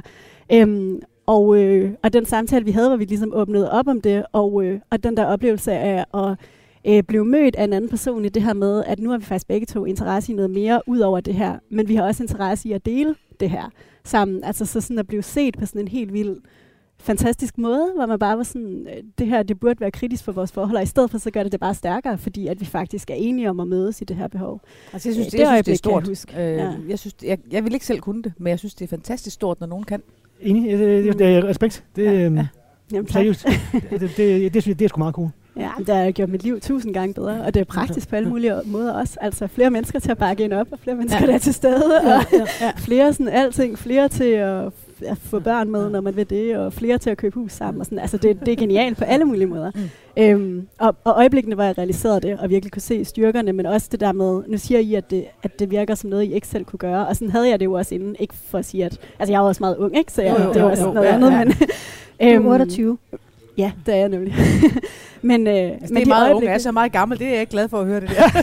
Og den samtale, vi havde, hvor vi ligesom åbnede op om det, og den der oplevelse af at blive mødt af en anden person i det her med, at nu har vi faktisk begge to interesse i noget mere ud over det her, men vi har også interesse i at dele det her sammen. Altså så sådan at blive set på sådan en helt vild, fantastisk måde, hvor man bare var sådan, det her, det burde være kritisk for vores forhold, og i stedet for så gør det bare stærkere, fordi at vi faktisk er enige om at mødes i det her behov. Altså jeg synes, det er stort. Jeg vil ikke selv kunne det, men jeg synes, det er fantastisk stort, når nogen kan. Enig, det er respekt. Jamen, seriøst. Det er sgu meget cool. Ja, det har gjort mit liv 1000 gange bedre, og det er praktisk på alle mulige måder også. Altså flere mennesker til at bakke en op, og flere mennesker, der er til stede, og flere sådan alting, flere til at få børn med, når man vil det, og flere til at købe hus sammen. Og sådan. Altså det er genialt på alle mulige måder. Og øjeblikkene, hvor jeg realiserede det, og virkelig kunne se styrkerne, men også det der med, nu siger I, at det virker som noget, I ikke selv kunne gøre, og sådan havde jeg det jo også inden, ikke for at sige, at altså jeg var også meget ung, ikke? Så det var også noget andet, men... Du er 28. Ja, det er jeg nemlig. Men det er meget unge, jeg er så meget gammel, det er jeg ikke glad for at høre det der.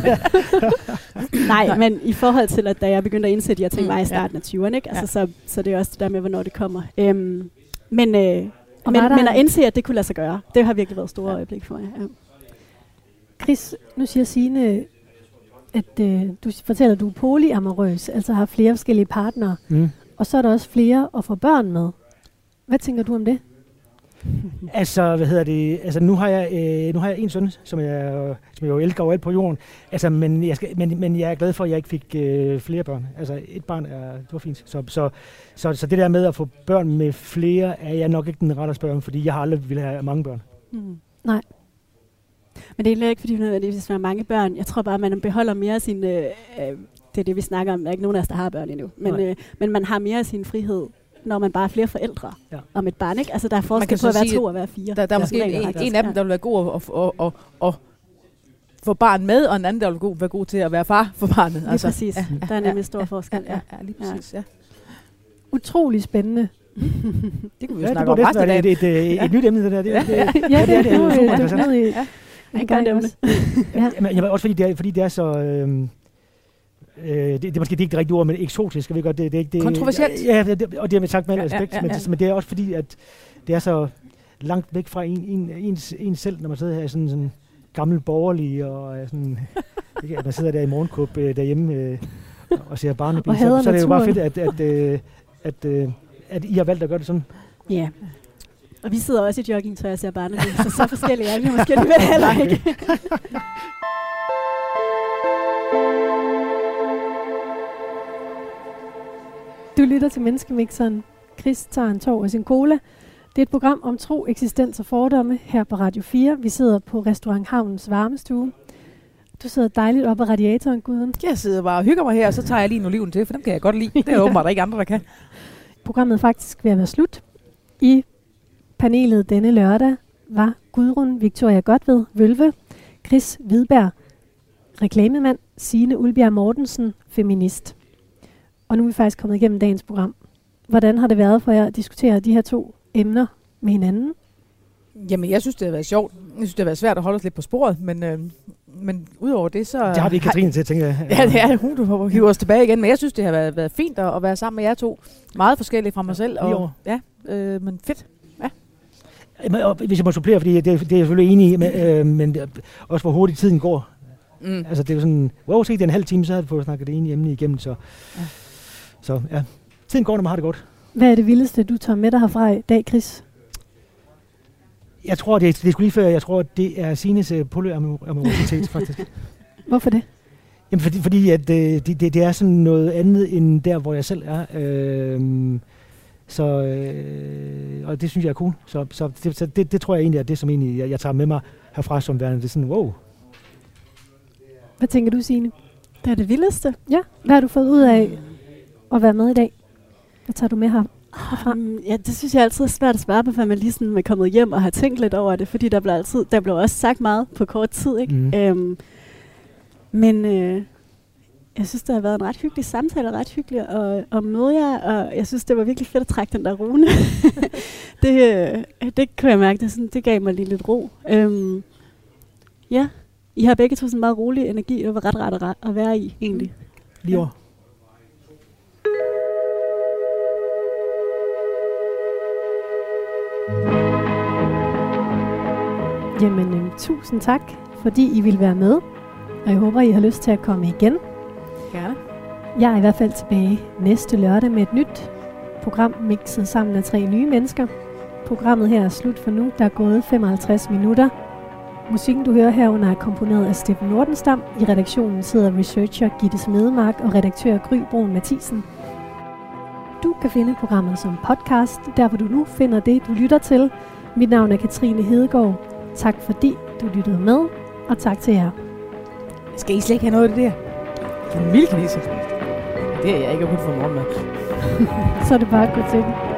Nej, men i forhold til, at da jeg begyndte at indse de her ting, var i starten af 20'erne, ikke? Altså, så det er også det der med, hvornår det kommer. Men at indse, at det kunne lade sig gøre, det har virkelig været store øjeblik for mig. Ja. Chris, nu siger Signe, at du fortæller, at du er polyamorøs, altså har flere forskellige partnere, og så er der også flere at få børn med. Hvad tænker du om det? Altså, nu har jeg en søn, som jeg jo elsker overalt på jorden. Altså, men jeg er glad for, at jeg ikke fik flere børn. Altså, et barn det var fint. Så det der med at få børn med flere, er jeg nok ikke den rette at spørge om, fordi jeg har aldrig ville have mange børn. Nej. Men det er egentlig ikke, fordi hvis man har mange børn. Jeg tror bare, at man beholder mere af sin... det er det, vi snakker om. Der er ikke nogen af os, der har børn endnu. Men man har mere af sin frihed, når man bare er flere forældre om et barn, ikke? Altså, der er forskel på at være 2 og være 4. Der er måske en af dem, der vil være god at få barn med, og en anden, der vil være god til at være far for barnet. Lige præcis. Der er nemlig stor forskel. Ja, lige præcis, ja. Utrolig spændende. Det kunne vi jo snakke om resten af dagen. Det er et nyt emne, det der. Det er også fordi det er så... det er måske ikke det rigtige ord, men eksotisk, skal vi godt. Det er ikke det. Kontroversielt. Ja, og det har vi sagt med al respekt, men det er også fordi, at det er så langt væk fra en selv, når man sidder her i sådan gammel borgerlig, og sådan, at man sidder der i morgenkåb derhjemme og ser barnebil. Så er det jo bare fedt, at I har valgt at gøre det sådan. Ja. Og vi sidder også i joggingtøj og ser barnebil, så forskellige er vi måske alligevel heller ikke. Du lytter til Menneskemixeren. Chris tager en tår af sin cola. Det er et program om tro, eksistens og fordomme her på Radio 4. Vi sidder på Restaurant Havnens varmestue. Du sidder dejligt oppe af radiatoren, Guden. Jeg sidder bare og hygger mig her, og så tager jeg lige en oliven til, for dem kan jeg godt lide. Det er åbenbart ikke andre, der kan. Programmet er faktisk ved at være slut. I panelet denne lørdag var Gudrun Victoria Godved, Vølve, Chris Hvidberg, reklamemand, Signe Ulbjerg Mortensen, feminist. Og nu er vi faktisk kommet igennem dagens program. Hvordan har det været for jer at diskutere de her 2 emner med hinanden? Jamen, jeg synes, det har været sjovt. Jeg synes, det har været svært at holde os lidt på sporet, men udover det, så... Det har vi Katrine til, tænker jeg. Ja, det er hun, du hiver os tilbage igen. Men jeg synes, det har været fint at være sammen med jer 2. Meget forskellige fra mig selv. Og, men fedt. Ja. Og hvis jeg må supplere, fordi det er jeg selvfølgelig enig i, men også hvor hurtigt tiden går. Altså, det er jo sådan, wow, se, det er en halv time, så har vi fået snakket det ene emne igennem, så ja. Tiden går, når man har det godt. Hvad er det vildeste, du tager med dig herfra i dag, Chris? Jeg tror, det er sgu lige før, jeg tror, det er Signes polyamorositet, faktisk. Hvorfor det? Jamen, fordi at det er sådan noget andet, end der, hvor jeg selv er. Og det synes jeg er cool. Så det tror jeg egentlig er det, som egentlig jeg tager med mig herfra som værende. Det er sådan, wow. Hvad tænker du, Signe? Det er det vildeste. Ja. Hvad har du fået ud af at være med i dag? Hvad tager du med herfra? Ja, det synes jeg altid er svært at svare på, for man lige sådan er kommet hjem og har tænkt lidt over det, fordi der blev også sagt meget på kort tid, ikke? Men jeg synes, det har været en ret hyggelig samtale, ret hyggeligt at møde jer, og jeg synes, det var virkelig fedt at trække den der rune. det kan jeg mærke, det gav mig lige lidt ro. Ja, I har begge to sådan meget rolig energi, og var ret rart at være i, egentlig. Lige over. Jamen, tusind tak, fordi I vil være med. Og jeg håber, I har lyst til at komme igen. Gerne. Jeg er i hvert fald tilbage næste lørdag med et nyt program, mixet sammen af 3 nye mennesker. Programmet her er slut for nu. Der er gået 55 minutter. Musikken, du hører herunder, er komponeret af Steffen Nordenstam. I redaktionen sidder researcher Gitte Smedemark og redaktør Gry Brun Mathisen. Du kan finde programmet som podcast, der hvor du nu finder det, du lytter til. Mit navn er Katrine Hedegaard. Tak fordi du lyttede med, og tak til jer. Skal I slet ikke have noget af det der? En mild kineser. Det er jeg ikke kun for morgenmad. Så er det bare at gå til den.